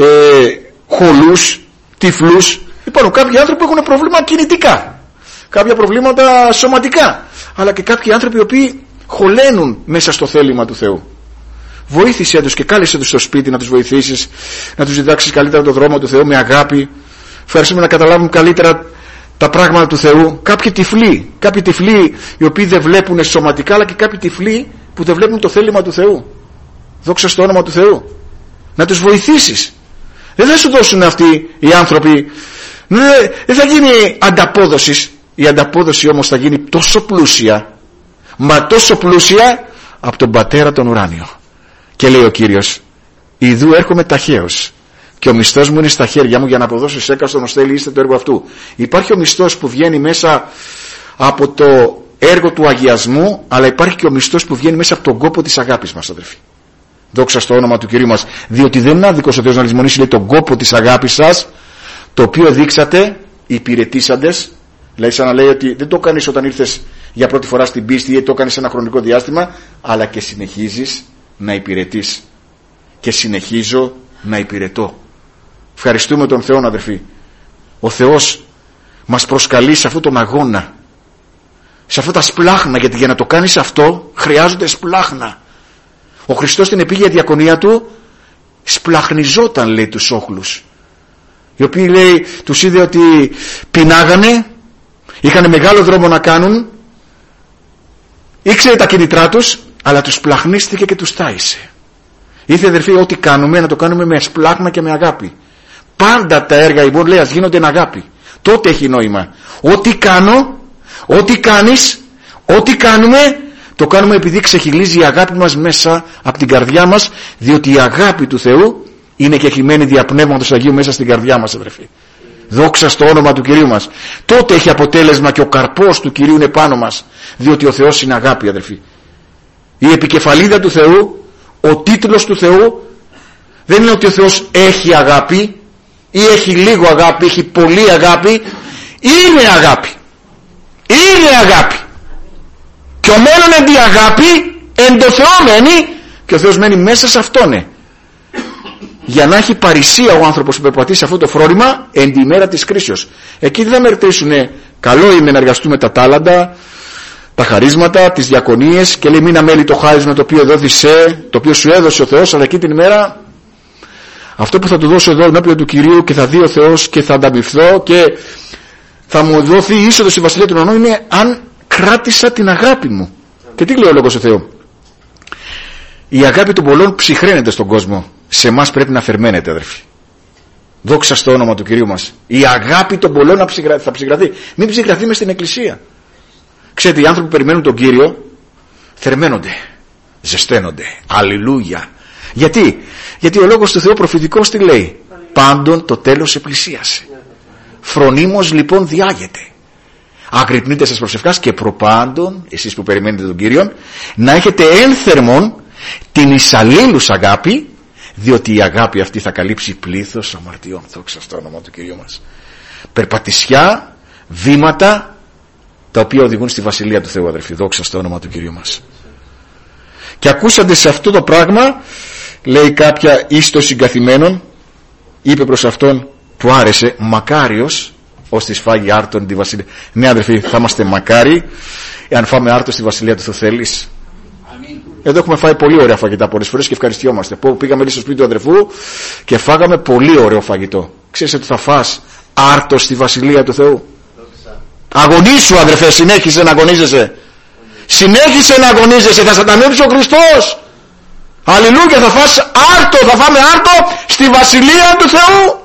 χολούς, τυφλούς. Υπάρχουν κάποιοι άνθρωποι που έχουν προβλήματα κινητικά, κάποια προβλήματα σωματικά, αλλά και κάποιοι άνθρωποι οι οποίοι χωλένουν μέσα στο θέλημα του Θεού. Βοήθησέ τους και κάλεσέ τους στο σπίτι να τους βοηθήσεις, να τους διδάξεις καλύτερα τον δρόμο του Θεού με αγάπη. Ευχαριστούμε να καταλάβουν καλύτερα τα πράγματα του Θεού. Κάποιοι τυφλοί οι οποίοι δεν βλέπουν σωματικά, αλλά και κάποιοι τυφλοί που δεν βλέπουν το θέλημα του Θεού. Δόξα στο όνομα του Θεού. Να τους βοηθήσεις. Δεν θα σου δώσουν αυτοί οι άνθρωποι, δεν θα γίνει ανταπόδοση. Η ανταπόδοση όμως θα γίνει τόσο πλούσια, μα τόσο πλούσια από τον Πατέρα τον ουράνιο. Και λέει ο Κύριος, ιδού έρχομαι ταχαίως και ο μισθός μου είναι στα χέρια μου για να αποδώσω σε έκαστον ως θέλει είστε το έργο αυτού. Υπάρχει ο μισθός που βγαίνει μέσα από το έργο του αγιασμού, αλλά υπάρχει και ο μισθός που βγαίνει μέσα από τον κόπο της αγάπης μας, αδερφοί. Δόξα στο όνομα του Κυρίου μας, διότι δεν είναι άδικος ο Θεός να λησμονήσει, λέει, τον κόπο της αγάπης σας, το οποίο δείξατε οι υπηρετήσαντες. Δηλαδή σαν να λέει ότι δεν το κάνεις όταν ήρθες για πρώτη φορά στην πίστη ή το έκανες ένα χρονικό διάστημα, αλλά και συνεχίζεις να υπηρετείς. Και συνεχίζω να υπηρετώ. Ευχαριστούμε τον Θεό, αδερφοί. Ο Θεός μας προσκαλεί σε αυτόν τον αγώνα, σε αυτά τα σπλάχνα, γιατί για να το κάνεις αυτό χρειάζονται σπλάχνα. Ο Χριστός στην επίγεια διακονία του σπλαχνιζόταν, λέει, τους όχλους, οι οποίοι, λέει, τους είδε ότι πεινάγανε, είχαν μεγάλο δρόμο να κάνουν, ήξερε τα κίνητρά τους, αλλά τους σπλαχνίστηκε και τους τάισε. Ήθελε, αδερφοί, ό,τι κάνουμε να το κάνουμε με σπλάχνα και με αγάπη. Πάντα τα έργα, λοιπόν, λέει, ας γίνονται εν αγάπη. Τότε έχει νόημα. Ό,τι κάνω, ό,τι κάνεις, ό,τι κάνουμε, το κάνουμε επειδή ξεχυλίζει η αγάπη μας μέσα από την καρδιά μας, διότι η αγάπη του Θεού είναι κεκλειμένη δια Πνεύματος Αγίου μέσα στην καρδιά μας, αδερφοί. Δόξα στο όνομα του Κυρίου μας. Τότε έχει αποτέλεσμα και ο καρπός του Κυρίου είναι πάνω μας, διότι ο Θεός είναι αγάπη, αδερφοί. Η επικεφαλίδα του Θεού, ο τίτλος του Θεού, δεν είναι ότι ο Θεός έχει αγάπη ή έχει λίγο αγάπη, έχει πολύ αγάπη. Είναι αγάπη. Είναι αγάπη. Και ο μένον εν τη αγάπη εν το Θεό μένει, και ο Θεός μένει μέσα σε αυτόν. Για να έχει παρησία ο άνθρωπος που περπατήσει σε αυτό το φρόνημα εν τη ημέρα της κρίσεως. Εκεί δεν θα μετρήσουν καλό είναι να εργαστούμε τα τάλαντα, τα χαρίσματα, τις διακονίες, και λέει μην αμέλει το χάρισμα το οποίο δόθησε, το οποίο σου έδωσε ο Θεός, αλλά εκεί την ημέρα αυτό που θα του δώσω εδώ ενώπιον του Κυρίου και θα δει ο Θεός και θα ανταμοιφθώ και θα μου δοθεί η είσοδος στη Βασιλεία του Ουρανού, είναι αν κράτησα την αγάπη μου. Και τι λέει ο Λόγος του Θεού? Η αγάπη των πολλών ψυχραίνεται στον κόσμο. Σε εμάς πρέπει να θερμαίνεται, αδερφοί. Δόξα στο όνομα του Κυρίου μας. Η αγάπη των πολλών θα ψυχραθεί. Μην ψυχραθεί μες στην εκκλησία. Ξέρετε, οι άνθρωποι που περιμένουν τον Κύριο θερμαίνονται, ζεσταίνονται. Αλληλούια. Γιατί ο Λόγος του Θεού προφητικός τι λέει? Πάντων το τέλος επλησίασε. Φρονίμως λοιπόν διάγεται. Αγρυπνείτε σας προσευχάς και προπάντων, εσείς που περιμένετε τον Κύριον, να έχετε ένθερμον την εισαλλήλους αγάπη, διότι η αγάπη αυτή θα καλύψει πλήθος αμαρτιών. Δόξα στο όνομα του Κυρίου μας. Περπατησιά, βήματα, τα οποία οδηγούν στη Βασιλεία του Θεού, αδερφοί. Δόξα στο όνομα του Κυρίου μας. Και ακούσατε σε αυτό το πράγμα, λέει κάποια εις των συγκαθημένων, είπε προς αυτόν που άρεσε, μακάριος ως της φάγει άρτον τη Βασιλεία. Ναι, αδερφοί, θα είμαστε μακάρι εάν φάμε άρτο στη Βασιλεία του Θεού. Θέλεις? Εδώ έχουμε φάει πολύ ωραία φαγητά πολλές φορές και ευχαριστιόμαστε. Πήγαμε λίγο στο σπίτι του αδερφού και φάγαμε πολύ ωραίο φαγητό. Ξέρεις ότι θα φας άρτο στη Βασιλεία του Θεού? Αγωνίσου, αδερφέ, συνέχισε να αγωνίζεσαι. Συνέχισε να αγωνίζεσαι, θα σατανέψει ο Χριστός. Αλληλούια, θα φας άρτο, θα φάμε άρτο στη Βασιλεία του Θεού.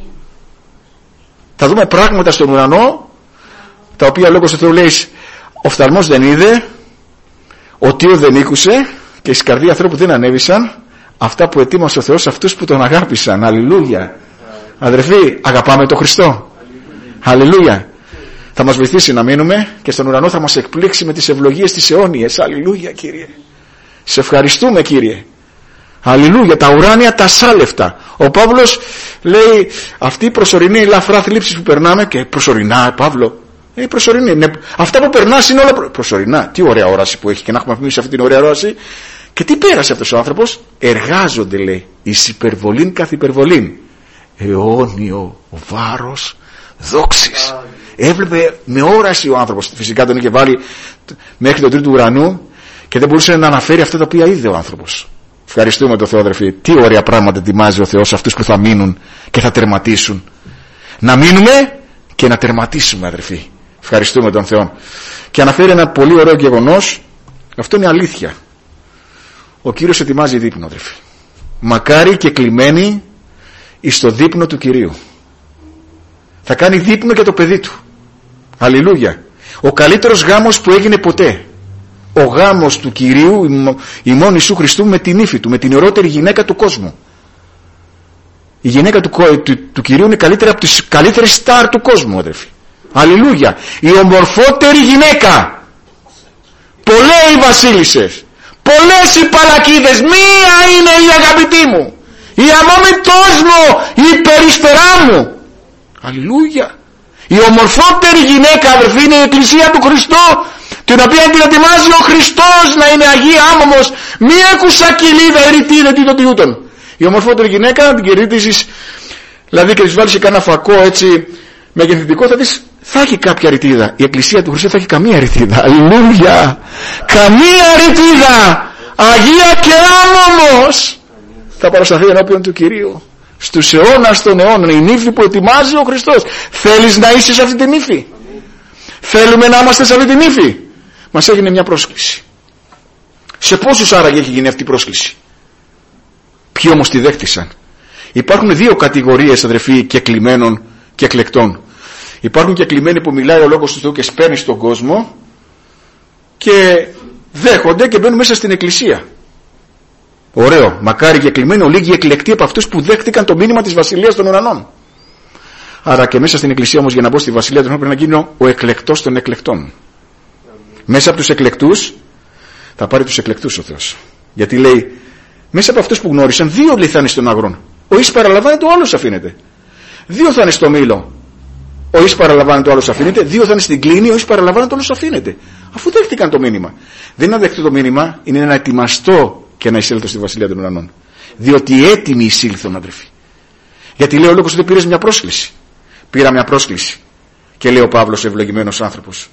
Θα δούμε πράγματα στον ουρανό, τα οποία Λόγος του Θεού λέει, ο φθαλμός δεν είδε, ο τύο δεν ήκουσε, και η καρδία ανθρώπου δεν ανέβησαν αυτά που ετοίμασε ο Θεός αυτούς που τον αγάπησαν. Αλληλούια. Αδερφοί, αγαπάμε τον Χριστό. Αλληλούια. Θα μας βοηθήσει να μείνουμε και στον ουρανό θα μας εκπλήξει με τις ευλογίες της αιώνιες. Αλληλούια, Κύριε. Σε ευχαριστούμε, Κύριε. Αλληλούια, τα ουράνια τα σάλευτα. Ο Παύλος λέει αυτή η προσωρινή ελαφρά θλίψη που περνάμε, και προσωρινά, Παύλο, προσωρινή. Ναι, αυτά που περνάς είναι όλα προσωρινά. Τι ωραία όραση που έχει, και να έχουμε αφημίσει αυτή την ωραία όραση. Και τι πέρασε αυτός ο άνθρωπος? Εργάζονται, λέει, εις υπερβολήν καθ' υπερβολήν. Αιώνιο βάρος δόξης. Έβλεπε με όραση ο άνθρωπος. Φυσικά τον είχε βάλει μέχρι τον τρίτο ουρανού και δεν μπορούσε να αναφέρει αυτά τα οποία είδε ο άνθρωπος. Ευχαριστούμε τον Θεό, αδερφοί. Τι ωραία πράγματα ετοιμάζει ο Θεός αυτούς που θα μείνουν και θα τερματίσουν. Να μείνουμε και να τερματίσουμε, αδερφοί. Ευχαριστούμε τον Θεό. Και αναφέρει ένα πολύ ωραίο γεγονός. Αυτό είναι αλήθεια. Ο Κύριος ετοιμάζει δείπνο, αδερφοί. Μακάρι και κλειμένοι εις το δείπνο του Κυρίου. Θα κάνει δείπνο για το παιδί του. Αλληλούια. Ο καλύτερος γάμος που έγινε ποτέ. Ο γάμος του Κυρίου, ημών Ιησού Χριστού, με την ύφη του, με την ιερότερη γυναίκα του κόσμου. Η γυναίκα του Κυρίου είναι καλύτερη από τις καλύτερες στάρ του κόσμου, αδερφοί. Αλληλούια. Η ομορφότερη γυναίκα. Πολλές οι βασίλισσες, πολλές οι παλακίδες, μία είναι η αγαπητή μου, η αμόμητός μου, η περιστερά μου. Αλληλούια. Η ομορφότερη γυναίκα, αδερφοί, είναι η Εκκλησία του Χριστού, την οποία την ετοιμάζει ο Χριστός να είναι Αγία άμωμος, μη έκουσα κοιλίδα ερητή είναι τούτο τιούτον. Η ομορφότερη γυναίκα την κηρύττεις, δηλαδή και της βάλεις σε κάνα φακό έτσι μεγεθυντικό, θα έχει κάποια ρητίδα. Η Εκκλησία του Χριστού θα έχει καμία ρητίδα. Αλληλούια! Καμία ρητίδα! Αγία και άμωμος θα παρασταθεί ενώπιον του Κυρίου στους αιώνας των αιώνων. Η νύφη που ετοιμάζει ο Χριστός. Θέλεις να είσαι σε αυτή την νύφη? Θέλουμε να είμαστε σε αυτή την νύφη? Μας έγινε μια πρόσκληση. Σε πόσους άραγε έχει γίνει αυτή η πρόσκληση? Ποιοι όμως τη δέχτησαν? Υπάρχουν δύο κατηγορίες, αδερφοί, κεκλημένων και εκλεκτών. Υπάρχουν κεκλημένοι που μιλάει ο Λόγος του Θεού και σπέρνει στον κόσμο και δέχονται και μπαίνουν μέσα στην Εκκλησία. Ωραίο, μακάρι κεκλημένοι, ολίγοι εκλεκτοί από αυτούς που δέχτηκαν το μήνυμα της Βασιλείας των Ουρανών. Άρα και μέσα στην Εκκλησία όμως, για να μπω στη Βασιλεία των Ουρανών, πρέπει να γίνω ο εκλεκτός των εκλεκτών. Μέσα από τους εκλεκτούς θα πάρει τους εκλεκτούς ο Θεός. Γιατί λέει, μέσα από αυτούς που γνώρισαν, δύο λέει θα είναι στον αγρόν. Ο εις παραλαμβάνεται, ο άλλος αφήνεται. Δύο θα είναι στο μήλο. Ο εις παραλαμβάνεται, ο άλλος αφήνεται. Δύο θα είναι στην κλίνη, ο εις παραλαμβάνεται, ο άλλος αφήνεται. Αφού δέχτηκαν το μήνυμα. Δεν είναι να δεχτεί το μήνυμα, είναι να ετοιμαστώ και να εισέλθω στη Βασιλεία των Ουρανών. Διότι έτοιμοι εισήλθον, αδερφοί. Γιατί λέει ο Λόγος ότι πήρες μια πρόσκληση. Πήρα μια πρόσκληση. Και λέει ο Παύλος, ευλογημένος άνθρωπος,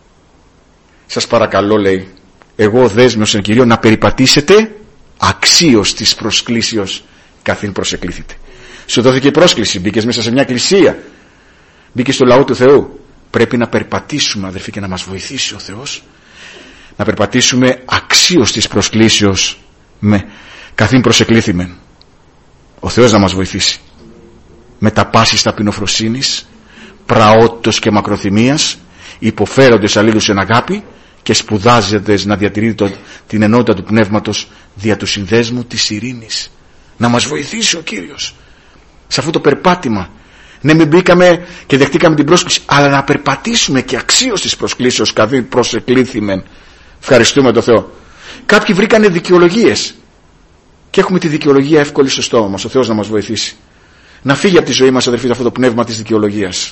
σας παρακαλώ, λέει, εγώ δέσμιος εν Κυρίω, να περιπατήσετε αξίως της προσκλήσεως καθήν προσεκλήθητε. Σου δόθηκε η πρόσκληση, μπήκες μέσα σε μια εκκλησία, μπήκες στο λαό του Θεού. Πρέπει να περπατήσουμε, αδερφοί, και να μας βοηθήσει ο Θεός να περπατήσουμε αξίως της προσκλήσεως με καθήν προσεκλήθημεν. Ο Θεός να μας βοηθήσει με τα πάσης ταπεινοφροσύνης, πραότητος και μακροθυμίας, υποφέροντες αλλήλους εν αγάπη και σπουδάζοντες να διατηρείτε την ενότητα του πνεύματος δια του συνδέσμου της ειρήνης. Να μας βοηθήσει ο Κύριος σε αυτό το περπάτημα. Ναι, μην μπήκαμε και δεχτήκαμε την πρόσκληση, αλλά να περπατήσουμε και αξίως της προσκλήσεως καθήν προσεκλήθημεν. Ευχαριστούμε τον Θεό. Κάποιοι βρήκανε δικαιολογίες και έχουμε τη δικαιολογία εύκολη στο στόμα μας. Ο Θεός να μας βοηθήσει να φύγει από τη ζωή μας, αδερφοί, αυτό το πνεύμα της δικαιολογίας.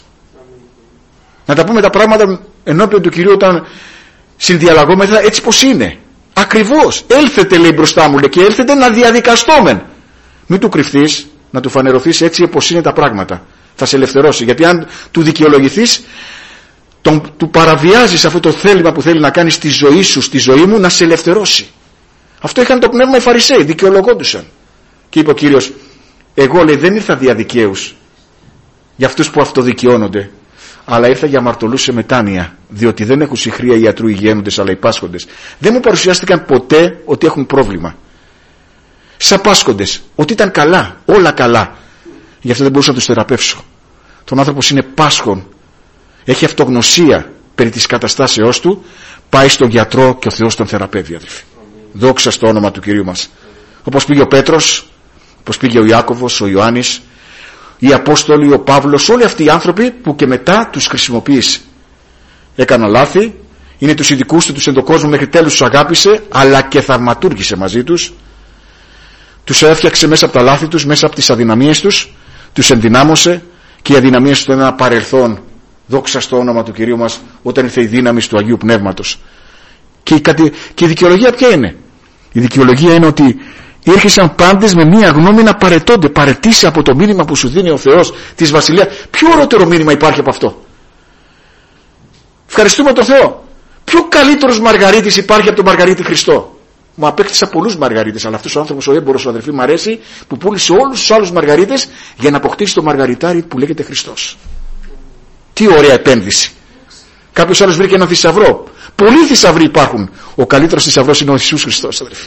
Να τα πούμε τα πράγματα ενώπιον του Κυρίου όταν συνδιαλλαγόμεθα έτσι πως είναι. Ακριβώς. Έλθετε, λέει, μπροστά μου, λέει, και έλθετε να διαδικαστόμεν. Μην του κρυφθείς, να του φανερωθείς έτσι πως είναι τα πράγματα. Θα σε ελευθερώσει. Γιατί αν του δικαιολογηθείς, του παραβιάζεις αυτό το θέλημα που θέλει να κάνει στη ζωή σου, στη ζωή μου, να σε ελευθερώσει. Αυτό είχαν το πνεύμα οι Φαρισαίοι, δικαιολογόντουσαν. Και είπε ο Κύριος, εγώ, λέει, δεν ήρθα δια δικαίους, για αυτούς που αυτοδικαιώνονται, αλλά ήρθα για αμαρτωλούς σε μετάνοια, διότι δεν έχουν συχρία οι ιατρού υγιαίνοντες, αλλά οι πάσχοντες. Δεν μου παρουσιάστηκαν ποτέ ότι έχουν πρόβλημα. Σαν πάσχοντες, ότι ήταν καλά, όλα καλά. Γι' αυτό δεν μπορούσα να τους θεραπεύσω. Τον άνθρωπος είναι πάσχον, έχει αυτογνωσία περί της καταστάσεώς του, πάει στον γιατρό και ο Θεός τον θεραπεύει, αδελφοί. Δόξα στο όνομα του Κυρίου μας. Όπως πήγε ο Πέτρος, όπως πήγε ο Ιάκωβος, ο Ιωάννης, οι Απόστολοι, ο Παύλος, όλοι αυτοί οι άνθρωποι που και μετά τους χρησιμοποίησε. Έκαναν λάθη, είναι τους ειδικούς του, τους εν τον κόσμο μέχρι τέλους τους αγάπησε, αλλά και θαυματούργησε μαζί τους. Τους έφτιαξε μέσα από τα λάθη τους, μέσα από τις αδυναμίες τους, τους ενδυνάμωσε, και οι αδυναμίες του ήταν ένα παρελθόν. Δόξα στο όνομα του Κυρίου μας, όταν ήρθε η δύναμη του Αγίου Πνεύματος. Και η δικαιολογία ποια είναι? Η δικαιολογία είναι ότι ήρχεσαν πάντες με μία γνώμη να παρετώνται. Παρετήσει από το μήνυμα που σου δίνει ο Θεός της Βασιλείας. Ποιο ωραιότερο μήνυμα υπάρχει από αυτό? Ευχαριστούμε τον Θεό. Ποιο καλύτερος Μαργαρίτης υπάρχει από τον Μαργαρίτη Χριστό? Μου απέκτησα πολλούς Μαργαρίτες, αλλά αυτός ο άνθρωπος, ο έμπορος, ο αδερφή, μου αρέσει που πούλησε όλους τους άλλους Μαργαρίτες για να αποκτήσει το Μαργαριτάρι που λέγεται Χριστός. Τι ωραία επένδυση. Κάποιος άλλος βρήκε έναν θησαυρό. Πολλοί θησαυροί υπάρχουν. Ο καλύτερος θησαυρός είναι ο Ιησούς Χριστός, αδερφοί.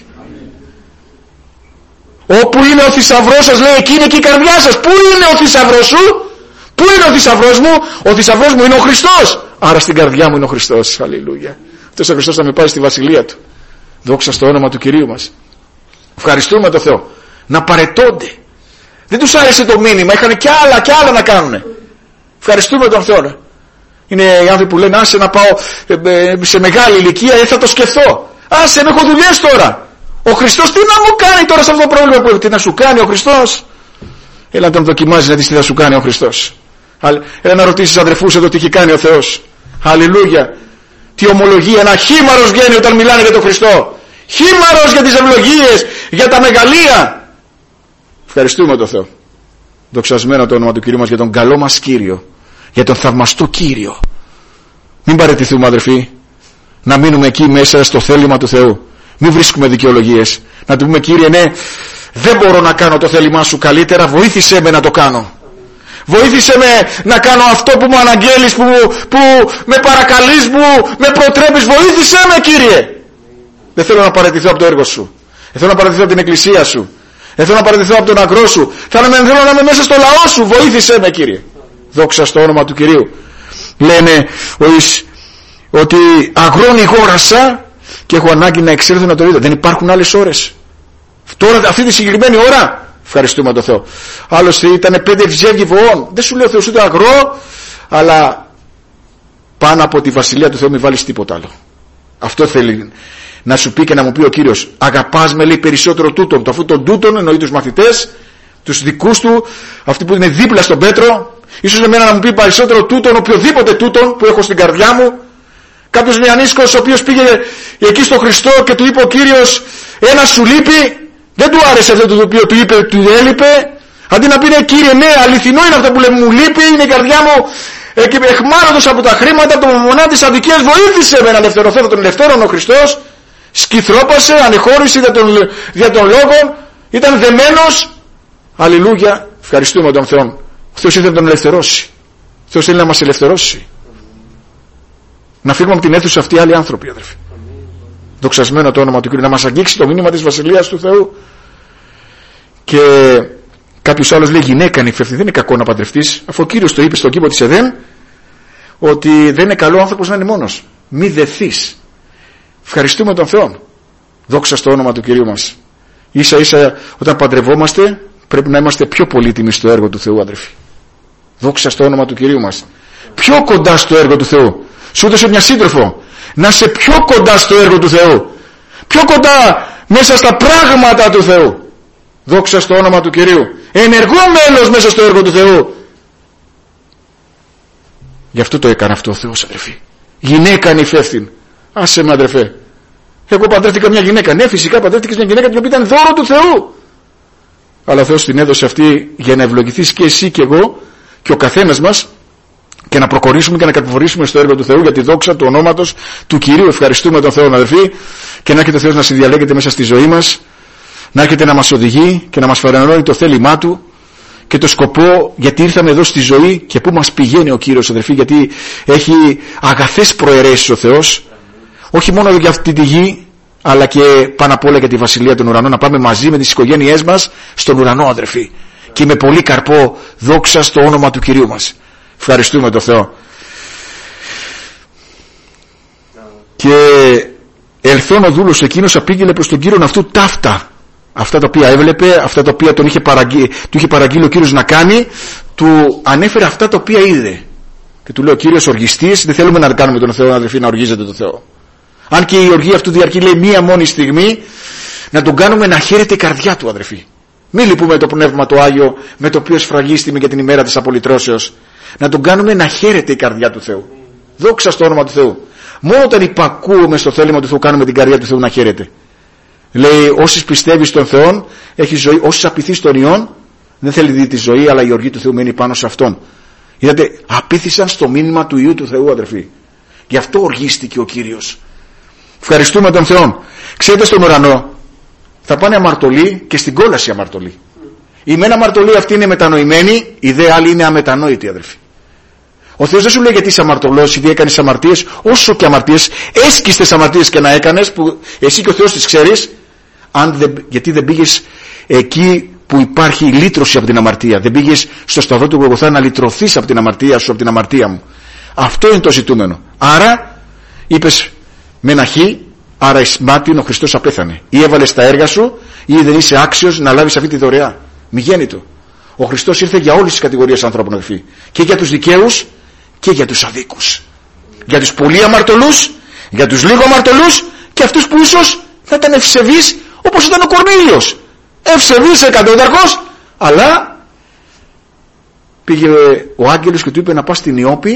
Όπου είναι ο θησαυρός σας, λέει, εκεί είναι και η καρδιά σας. Πού είναι ο θησαυρός σου? Πού είναι ο θησαυρός μου? Ο θησαυρός μου είναι ο Χριστός. Άρα στην καρδιά μου είναι ο Χριστός. Αλληλούια. Αυτός ο Χριστός θα με πάει στη βασιλεία του. Δόξα στο όνομα του Κυρίου μας. Ευχαριστούμε τον Θεό. Να παρετώνται. Δεν τους άρεσε το μήνυμα. Είχαν και άλλα να κάνουν. Ευχαριστούμε τον Θεό. Είναι οι άνθρωποι που λένε, άσε να πάω σε μεγάλη ηλικία, θα το σκεφτώ. Άσε, έχω δουλειές τώρα. Ο Χριστός τι να μου κάνει τώρα σε αυτό το πρόβλημα? Τι να σου κάνει ο Χριστός? Έλα να τον δοκιμάζεις, να δεις τι θα σου κάνει ο Χριστός. Έλα να ρωτήσεις αδερφούς εδώ τι έχει κάνει ο Θεός. Αλληλούια. Τι ομολογία, ένα χήμαρος βγαίνει όταν μιλάνε για τον Χριστό. Χήμαρος για τις ευλογίες, για τα μεγαλεία. Ευχαριστούμε τον Θεό. Δοξασμένο το όνομα του Κυρίου μας για τον καλό μας Κύριο, για τον θαυμαστό Κύριο. Μην παραιτηθούμε, αδερφοί, να μείνουμε εκεί μέσα στο θέλημα του Θεού. Μην βρίσκουμε δικαιολογίες. Να του πούμε, Κύριε, ναι, δεν μπορώ να κάνω το θέλημά σου καλύτερα, βοήθησέ με να το κάνω. Βοήθησέ με να κάνω αυτό που μου αναγγέλεις, που με παρακαλείς, που με προτρέπεις. Βοήθησέ με, Κύριε. Δεν θέλω να παραιτηθώ από το έργο σου. Δεν θέλω να παραιτηθώ από την εκκλησία σου. Δεν θέλω να παραιτηθώ από τον αγρό σου. Θέλω να είμαι μέσα στο λαό σου. Βοήθησέ με, Κύριε. Δόξα στο όνομα του Κυρίου. Λένε ότι αγρόν ηγόρασα και έχω ανάγκη να εξέλθω να το είδω. Δεν υπάρχουν άλλες ώρες. Τώρα, αυτή τη συγκεκριμένη ώρα, ευχαριστούμε τον Θεό. Άλλωστε ήταν 5 ευζεύγοι βοών. Δεν σου λέει ο Θεός ούτε αγρό, αλλά πάνω από τη βασιλεία του Θεού μην βάλεις τίποτα άλλο. Αυτό θέλει να σου πει και να μου πει ο Κύριος. Αγαπάς με, λέει, περισσότερο τούτον. Το αφού τον τούτον εννοεί τους μαθητές, τους δικούς του, αυτοί που είναι δίπλα στον Πέτρο. Ίσως εμένα να μου πει περισσότερο τούτον, οποιοδήποτε τούτον που έχω στην καρδιά μου. Κάποιος νεανίσκος ο οποίος πήγε εκεί στο Χριστό και του είπε ο Κύριος, ένα σου λείπει. Δεν του άρεσε αυτό το οποίο του είπε, του έλειπε. Αντί να πει, ναι, Κύριε, ναι, αληθινό είναι αυτό που λέει, μου λείπει, είναι η καρδιά μου εχμάλωτος από τα χρήματα, από το μονά της αδικίας, βοήθησε με να ελευθερωθώ. Τον ελευθέρωνε ο Χριστός, σκυθρόπασε, ανεχώρησε δια των λόγων, ήταν δεμένος. Αλληλούια, ευχαριστούμε τον Θεό. Ο Θεός ήθελε να τον ελευθερώσει. Ο Θεός θέλει να μας ελευθερώσει. Να φύγουμε από την αίθουσα αυτή άλλοι άνθρωποι, αδερφοί. Δοξασμένο το όνομα του Κύριου, να μας αγγίξει το μήνυμα της Βασιλείας του Θεού. Και κάποιος άλλος λέει, γυναίκα νυφεύτη, δεν είναι κακό να παντρευτείς, αφού ο Κύριος το είπε στον κήπο της Εδέν, ότι δεν είναι καλό ο άνθρωπος να είναι μόνος. Μη δεθείς. Ευχαριστούμε τον Θεό. Δόξα στο όνομα του Κυρίου μας. Ίσα ίσα όταν παντρευόμαστε πρέπει να είμαστε πιο πολύτιμοι στο έργο του Θεού, αδερφοί. Δόξα στο όνομα του Κυρίου μας. Πιο κοντά στο έργο του Θεού. Σου έδωσε μια σύντροφο. Να είσαι πιο κοντά στο έργο του Θεού. Πιο κοντά μέσα στα πράγματα του Θεού. Δόξα στο όνομα του Κυρίου. Ενεργό μέλος μέσα στο έργο του Θεού. Γι' αυτό το έκανε αυτό ο Θεός, αδερφοί. Γυναίκα ανυφεύθυν. Άσε με, αδερφέ. Εγώ παντρεύτηκα μια γυναίκα. Ναι, φυσικά παντρεύτηκες μια γυναίκα την οποία ήταν δώρο του Θεού. Αλλά ο Θεός την έδωσε αυτή για να ευλογηθείς και εσύ και εγώ και ο καθένας μας, και να προχωρήσουμε και να καρποφορήσουμε στο έργο του Θεού για τη δόξα του ονόματος του Κυρίου. Ευχαριστούμε τον Θεό, αδερφοί, και να έρχεται ο Θεός να συνδιαλέγεται μέσα στη ζωή μας, να έρχεται να μας οδηγεί και να μας φανερώνει το θέλημά του και το σκοπό γιατί ήρθαμε εδώ στη ζωή και πού μας πηγαίνει ο Κύριος, αδερφοί, γιατί έχει αγαθές προαιρέσεις ο Θεός, όχι μόνο για αυτή τη γη, αλλά και πάνω απ' όλα για τη βασιλεία των ουρανών, να πάμε μαζί με τις οικογένειές μας στον ουρανό, αδερφοί, και με πολύ καρπό. Δόξα στο όνομα του Κυρίου μας. Ευχαριστούμε τον Θεό. Και ελθόν ο δούλος εκείνος απήγγειλε προς τον Κύριον αυτού ταύτα. Αυτά τα οποία έβλεπε, αυτά τα οποία του είχε παραγγείλει ο Κύριος να κάνει, του ανέφερε αυτά τα οποία είδε. Και του λέει ο Κύριος, οργιστής, δεν θέλουμε να κάνουμε τον Θεό, αδερφοί, να οργίζεται τον Θεό. Αν και η οργή αυτού διαρκεί, λέει, μία μόνη στιγμή, να τον κάνουμε να χαίρεται η καρδιά του, αδερφοί. Μην λυπούμε το Πνεύμα το Άγιο με το οποίο σφραγίστηκε για την ημέρα της απολυτρώσεως. Να τον κάνουμε να χαίρεται η καρδιά του Θεού. Δόξα στο όνομα του Θεού. Μόνο όταν υπακούουμε στο θέλημα του Θεού κάνουμε την καρδιά του Θεού να χαίρεται. Λέει, όσοι πιστεύει στον Θεό έχει ζωή, όσοι απειθεί στον Υιόν δεν θέλει δει τη ζωή, αλλά η οργή του Θεού μένει πάνω σε αυτόν. Είδατε, απήθησαν στο μήνυμα του Υιού του Θεού, αδερφοί. Γι' αυτό οργίστηκε ο Κύριος. Ευχαριστούμε τον Θεό. Ξέρετε, στον ουρανό θα πάνε αμαρτωλοί και στην κόλαση αμαρτωλοί. Η μένα αμαρτωλή αυτή είναι μετανοημένη, η δε άλλη είναι αμετανόητη, αδερφοί. Ο Θεός δεν σου λέει γιατί είσαι αμαρτωλός, γιατί έκανες αμαρτίες, όσο και αμαρτίες, έσκιστες αμαρτίες και να έκανες, που εσύ και ο Θεός τις ξέρεις, γιατί δεν πήγες εκεί που υπάρχει λύτρωση από την αμαρτία. Δεν πήγες στο σταυρό του Γολγοθά να λυτρωθείς από την αμαρτία σου, από την αμαρτία μου. Αυτό είναι το ζητούμενο. Άρα, είπες με ένα χ, άρα εις μάτιν ο Χριστός απέθανε. Ή έβαλες τα έργα σου, ή δεν είσαι άξιος να λάβεις αυτή τη δωρεά. Μη γέννητο. Ο Χριστός ήρθε για όλες τις κατηγορίες ανθρώπων, αδελφοί. Και για τους δικαίους και για τους αδίκους. Για τους πολύ αμαρτωλούς, για τους λίγο αμαρτωλούς και αυτούς που ίσως θα ήταν ευσεβείς όπως ήταν ο Κορνήλιος. Ευσεβής εκατόνταρχος, αλλά πήγε ο άγγελος και του είπε να πας στην Ιώπη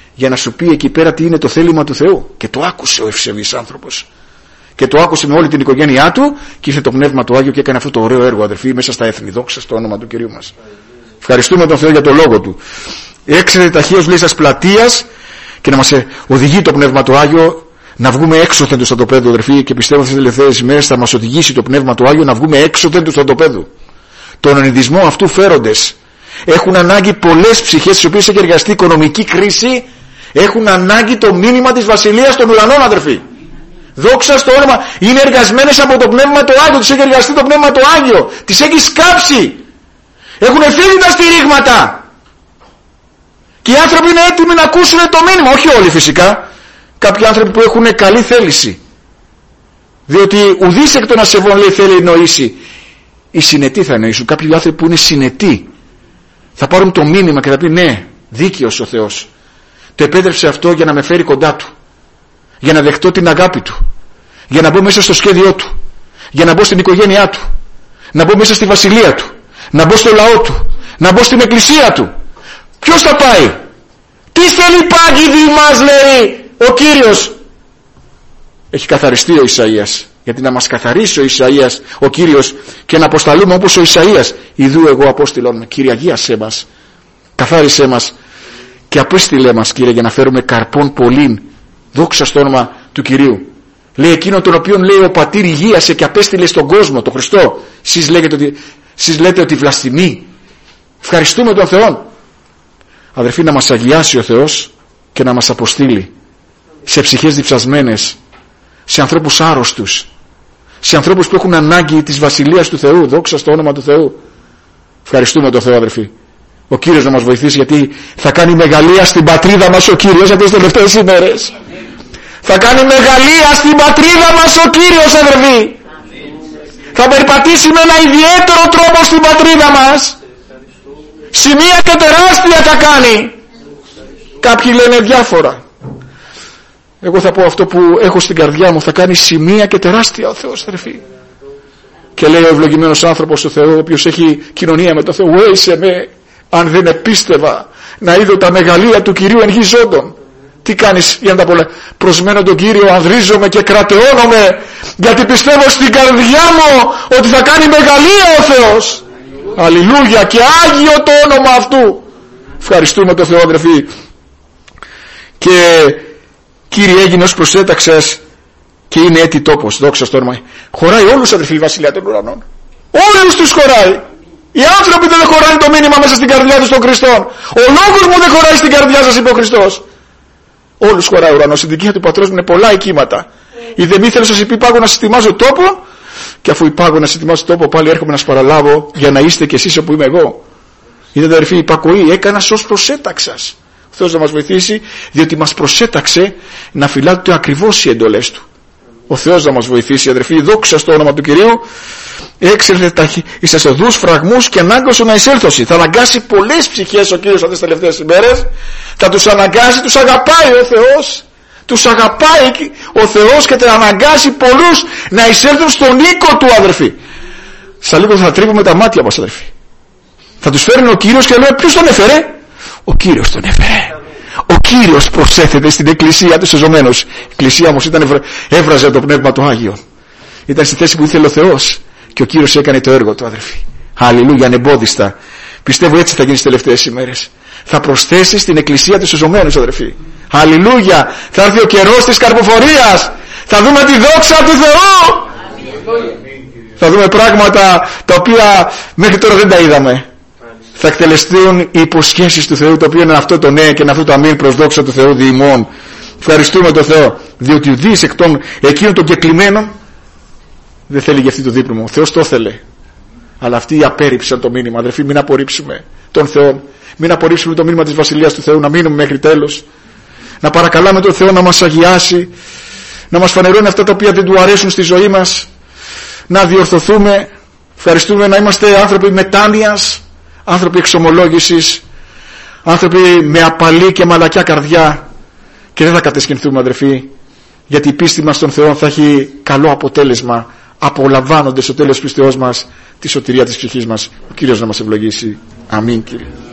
για να σου πει εκεί πέρα τι είναι το θέλημα του Θεού. Και το άκουσε ο ευσεβής άνθρωπος. Και το άκουσε με όλη την οικογένειά του και ήρθε το Πνεύμα του Άγιο και έκανε αυτό το ωραίο έργο, αδερφοί, μέσα στα έθνη. Δόξα στο όνομα του Κυρίου μας. Ευχαριστούμε τον Θεό για το λόγο του. Έξερε ταχύως, λέει, σας πλατείας, και να μας οδηγεί το Πνεύμα του Άγιο να βγούμε έξωθεν του στρατοπέδου, αδερφοί, και πιστεύω αυτές τις τελευταίες ημέρες θα μας οδηγήσει το Πνεύμα του Άγιο να βγούμε έξωθεν του στρατοπέδου. Τον ονειδισμό αυτού φέροντες έχουν ανάγκη πολλές ψυχές, στις οποίες έχει εργαστεί οικονομική κρίση, έχουν ανάγκη το μήνυμα της Βασιλείας των Ουρανών, αδερφοί. Δόξα στο όνομα. Είναι εργασμένες από το Πνεύμα το Άγιο, τις έχει εργαστεί το Πνεύμα το Άγιο, τις έχει σκάψει. Έχουν φύγει τα στηρίγματα. Και οι άνθρωποι είναι έτοιμοι να ακούσουν το μήνυμα. Όχι όλοι φυσικά. Κάποιοι άνθρωποι που έχουν καλή θέληση. Διότι ουδής εκ των ασεβών, λέει, θέλει νοήσει. Οι συνετοί θα νοήσουν. Κάποιοι άνθρωποι που είναι συνετοί θα πάρουν το μήνυμα και θα πει ναι, δίκαιος ο Θεός. Το επέτρεψε αυτό για να με φέρει κοντά του. Για να δεχτώ την αγάπη του. Για να μπω μέσα στο σχέδιό του. Για να μπω στην οικογένειά του. Να μπω μέσα στη βασιλεία του. Να μπω στο λαό του. Να μπω στην εκκλησία του. Ποιος θα πάει? Τι θέλει πάγιδι μας, λέει ο Κύριος. Έχει καθαριστεί ο Ισαΐας. Γιατί να μας καθαρίσει ο Ισαΐας, ο Κύριος, και να αποσταλούμε όπως ο Ισαΐας. Ιδού εγώ απόστηλον με. Κύριε, αγίασέ μας. Καθάρισέ μας. Και απέστειλε μας, Κύριε, για να φέρουμε καρπών πολλήν. Δόξα στο όνομα του Κυρίου. Λέει εκείνο τον οποίον, λέει, ο Πατήρ υγείασε και απέστειλε στον κόσμο, τον Χριστό. Εσείς λέτε ότι βλαστημεί. Ευχαριστούμε τον Θεό. Αδερφοί, να μας αγιάσει ο Θεός και να μας αποστείλει σε ψυχές διψασμένες, σε ανθρώπους άρρωστους, σε ανθρώπους που έχουν ανάγκη της Βασιλείας του Θεού. Δόξα στο όνομα του Θεού. Ευχαριστούμε τον Θεό, αδερφοί. Ο Κύριος να μας βοηθήσει, γιατί θα κάνει μεγαλεία στην πατρίδα μας ο Κύριος αυτές τις τελευταίες ημέρες. Θα κάνει μεγαλεία στην πατρίδα μας ο Κύριος, αδερφοί. Θα περπατήσει με ένα ιδιαίτερο τρόπο στην πατρίδα μας. Σημεία και τεράστια θα κάνει. Κάποιοι λένε διάφορα. Εγώ θα πω αυτό που έχω στην καρδιά μου. Θα κάνει σημεία και τεράστια ο Θεός, αδερφοί. Και λέει ο ευλογημένος άνθρωπος του Θεού, ο οποίος έχει κοινωνία με τον Θεό, «Ουέισε με, αν δεν επίστευα να είδω τα μεγαλεία του Κυρίου εν γη ζώντων». Τι κάνεις για να τα πολλά? Προσμένω τον Κύριο, ανδρίζομαι και κρατεώνομαι, γιατί πιστεύω στην καρδιά μου ότι θα κάνει μεγαλεία ο Θεός. Αλληλούια, και Άγιο το όνομα αυτού. Ευχαριστούμε τον Θεό, αδερφοί. Και Κύριε, έγινε ως προσέταξας και είναι έτη τόπος. Δόξα στο όνομα. Χωράει όλους, αδερφοί, η Βασιλεία των Ουρανών. Όλους τους χωράει. Οι άνθρωποι δεν χωράνε το μήνυμα μέσα στην καρδιά τους των Χριστών. Ο λόγος μου δεν χωράει στην καρδιά σας, είπε ο Χριστός. Όλους χωράει ο ουρανός. Η δικία του πατρός μου είναι πολλά οικήματα. Η δε μη θέλω σας είπε, πάγω να σας ετοιμάζω τόπο, και αφού υπάγω να σας ετοιμάζω τόπο, πάλι έρχομαι να σας παραλάβω για να είστε κι εσείς όπου είμαι εγώ. Είδατε, αδερφοί, υπακοή έκανα ως προσέταξας. Ο Θεός να μας βοηθήσει, διότι μας προσέταξε να φυλάτε ακριβώς οι εντολές του. Ο Θεός να μας βοηθήσει, αδερφοί. Δόξα στο όνομα του Κυρίου. Έξελθε εις τις οδούς φραγμούς και ανάγκασε να εισέλθωση. Θα αναγκάσει πολλές ψυχές ο Κύριος αυτές τις τελευταίες ημέρες. Θα τους αναγκάσει, τους αγαπάει ο Θεός. Τους αγαπάει ο Θεός και θα αναγκάσει πολλούς να εισέλθουν στον οίκο του, αδερφοί. Σαν λίγο θα τρίβουμε τα μάτια μας, αδερφοί. Θα τους φέρνει ο Κύριος και λέει, ποιος τον έφερε? Ο Κύριος τον έφερε. Ο Κύριος προσέθεται στην εκκλησία του σεζωμένος. Η εκκλησία όμως έβραζε το Πνεύμα του Άγιο. Ήταν στη θέση που ήθελε ο Θεός. Και ο Κύριος έκανε το έργο του, αδερφοί. Αλληλούια, ανεμπόδιστα. Πιστεύω έτσι θα γίνει τις τελευταίες ημέρες. Θα προσθέσει στην εκκλησία του σεζωμένους, αδερφοί. Αλληλούια. Θα έρθει ο καιρός της καρποφορίας. Θα δούμε τη δόξα του Θεού. Θα δούμε πράγματα τα οποία μέχρι τώρα δεν τα είδαμε. Θα εκτελεστούν οι υποσχέσεις του Θεού, το οποίο είναι αυτό το ναι και είναι αυτό το αμήν προς δόξα του Θεού διημών. Ευχαριστούμε τον Θεό, διότι ουδής εκ των εκείνων των κεκλημένων δεν θέλει για αυτή το δίπλωμα. Ο Θεός το ήθελε. Αλλά αυτοί απέρριψαν το μήνυμα. Αδερφοί, μην απορρίψουμε τον Θεό. Μην απορρίψουμε το μήνυμα της Βασιλείας του Θεού. Να μείνουμε μέχρι τέλος. Να παρακαλάμε τον Θεό να μας αγιάσει. Να μας φανερώνει αυτά τα οποία δεν του αρέσουν στη ζωή μας. Να διορθωθούμε. Ευχαριστούμε να είμαστε άνθρωποι μετάνοιας. Άνθρωποι εξομολόγησης. Άνθρωποι με απαλή και μαλακιά καρδιά. Και δεν θα κατεσκηνθούμε, αδερφοί. Γιατί η πίστη μας στον Θεό θα έχει καλό αποτέλεσμα, απολαμβάνοντας στο τέλος πίστεώς μας τη σωτηρία της ψυχής μας. Ο Κύριος να μας ευλογήσει. Αμήν, Κύριε.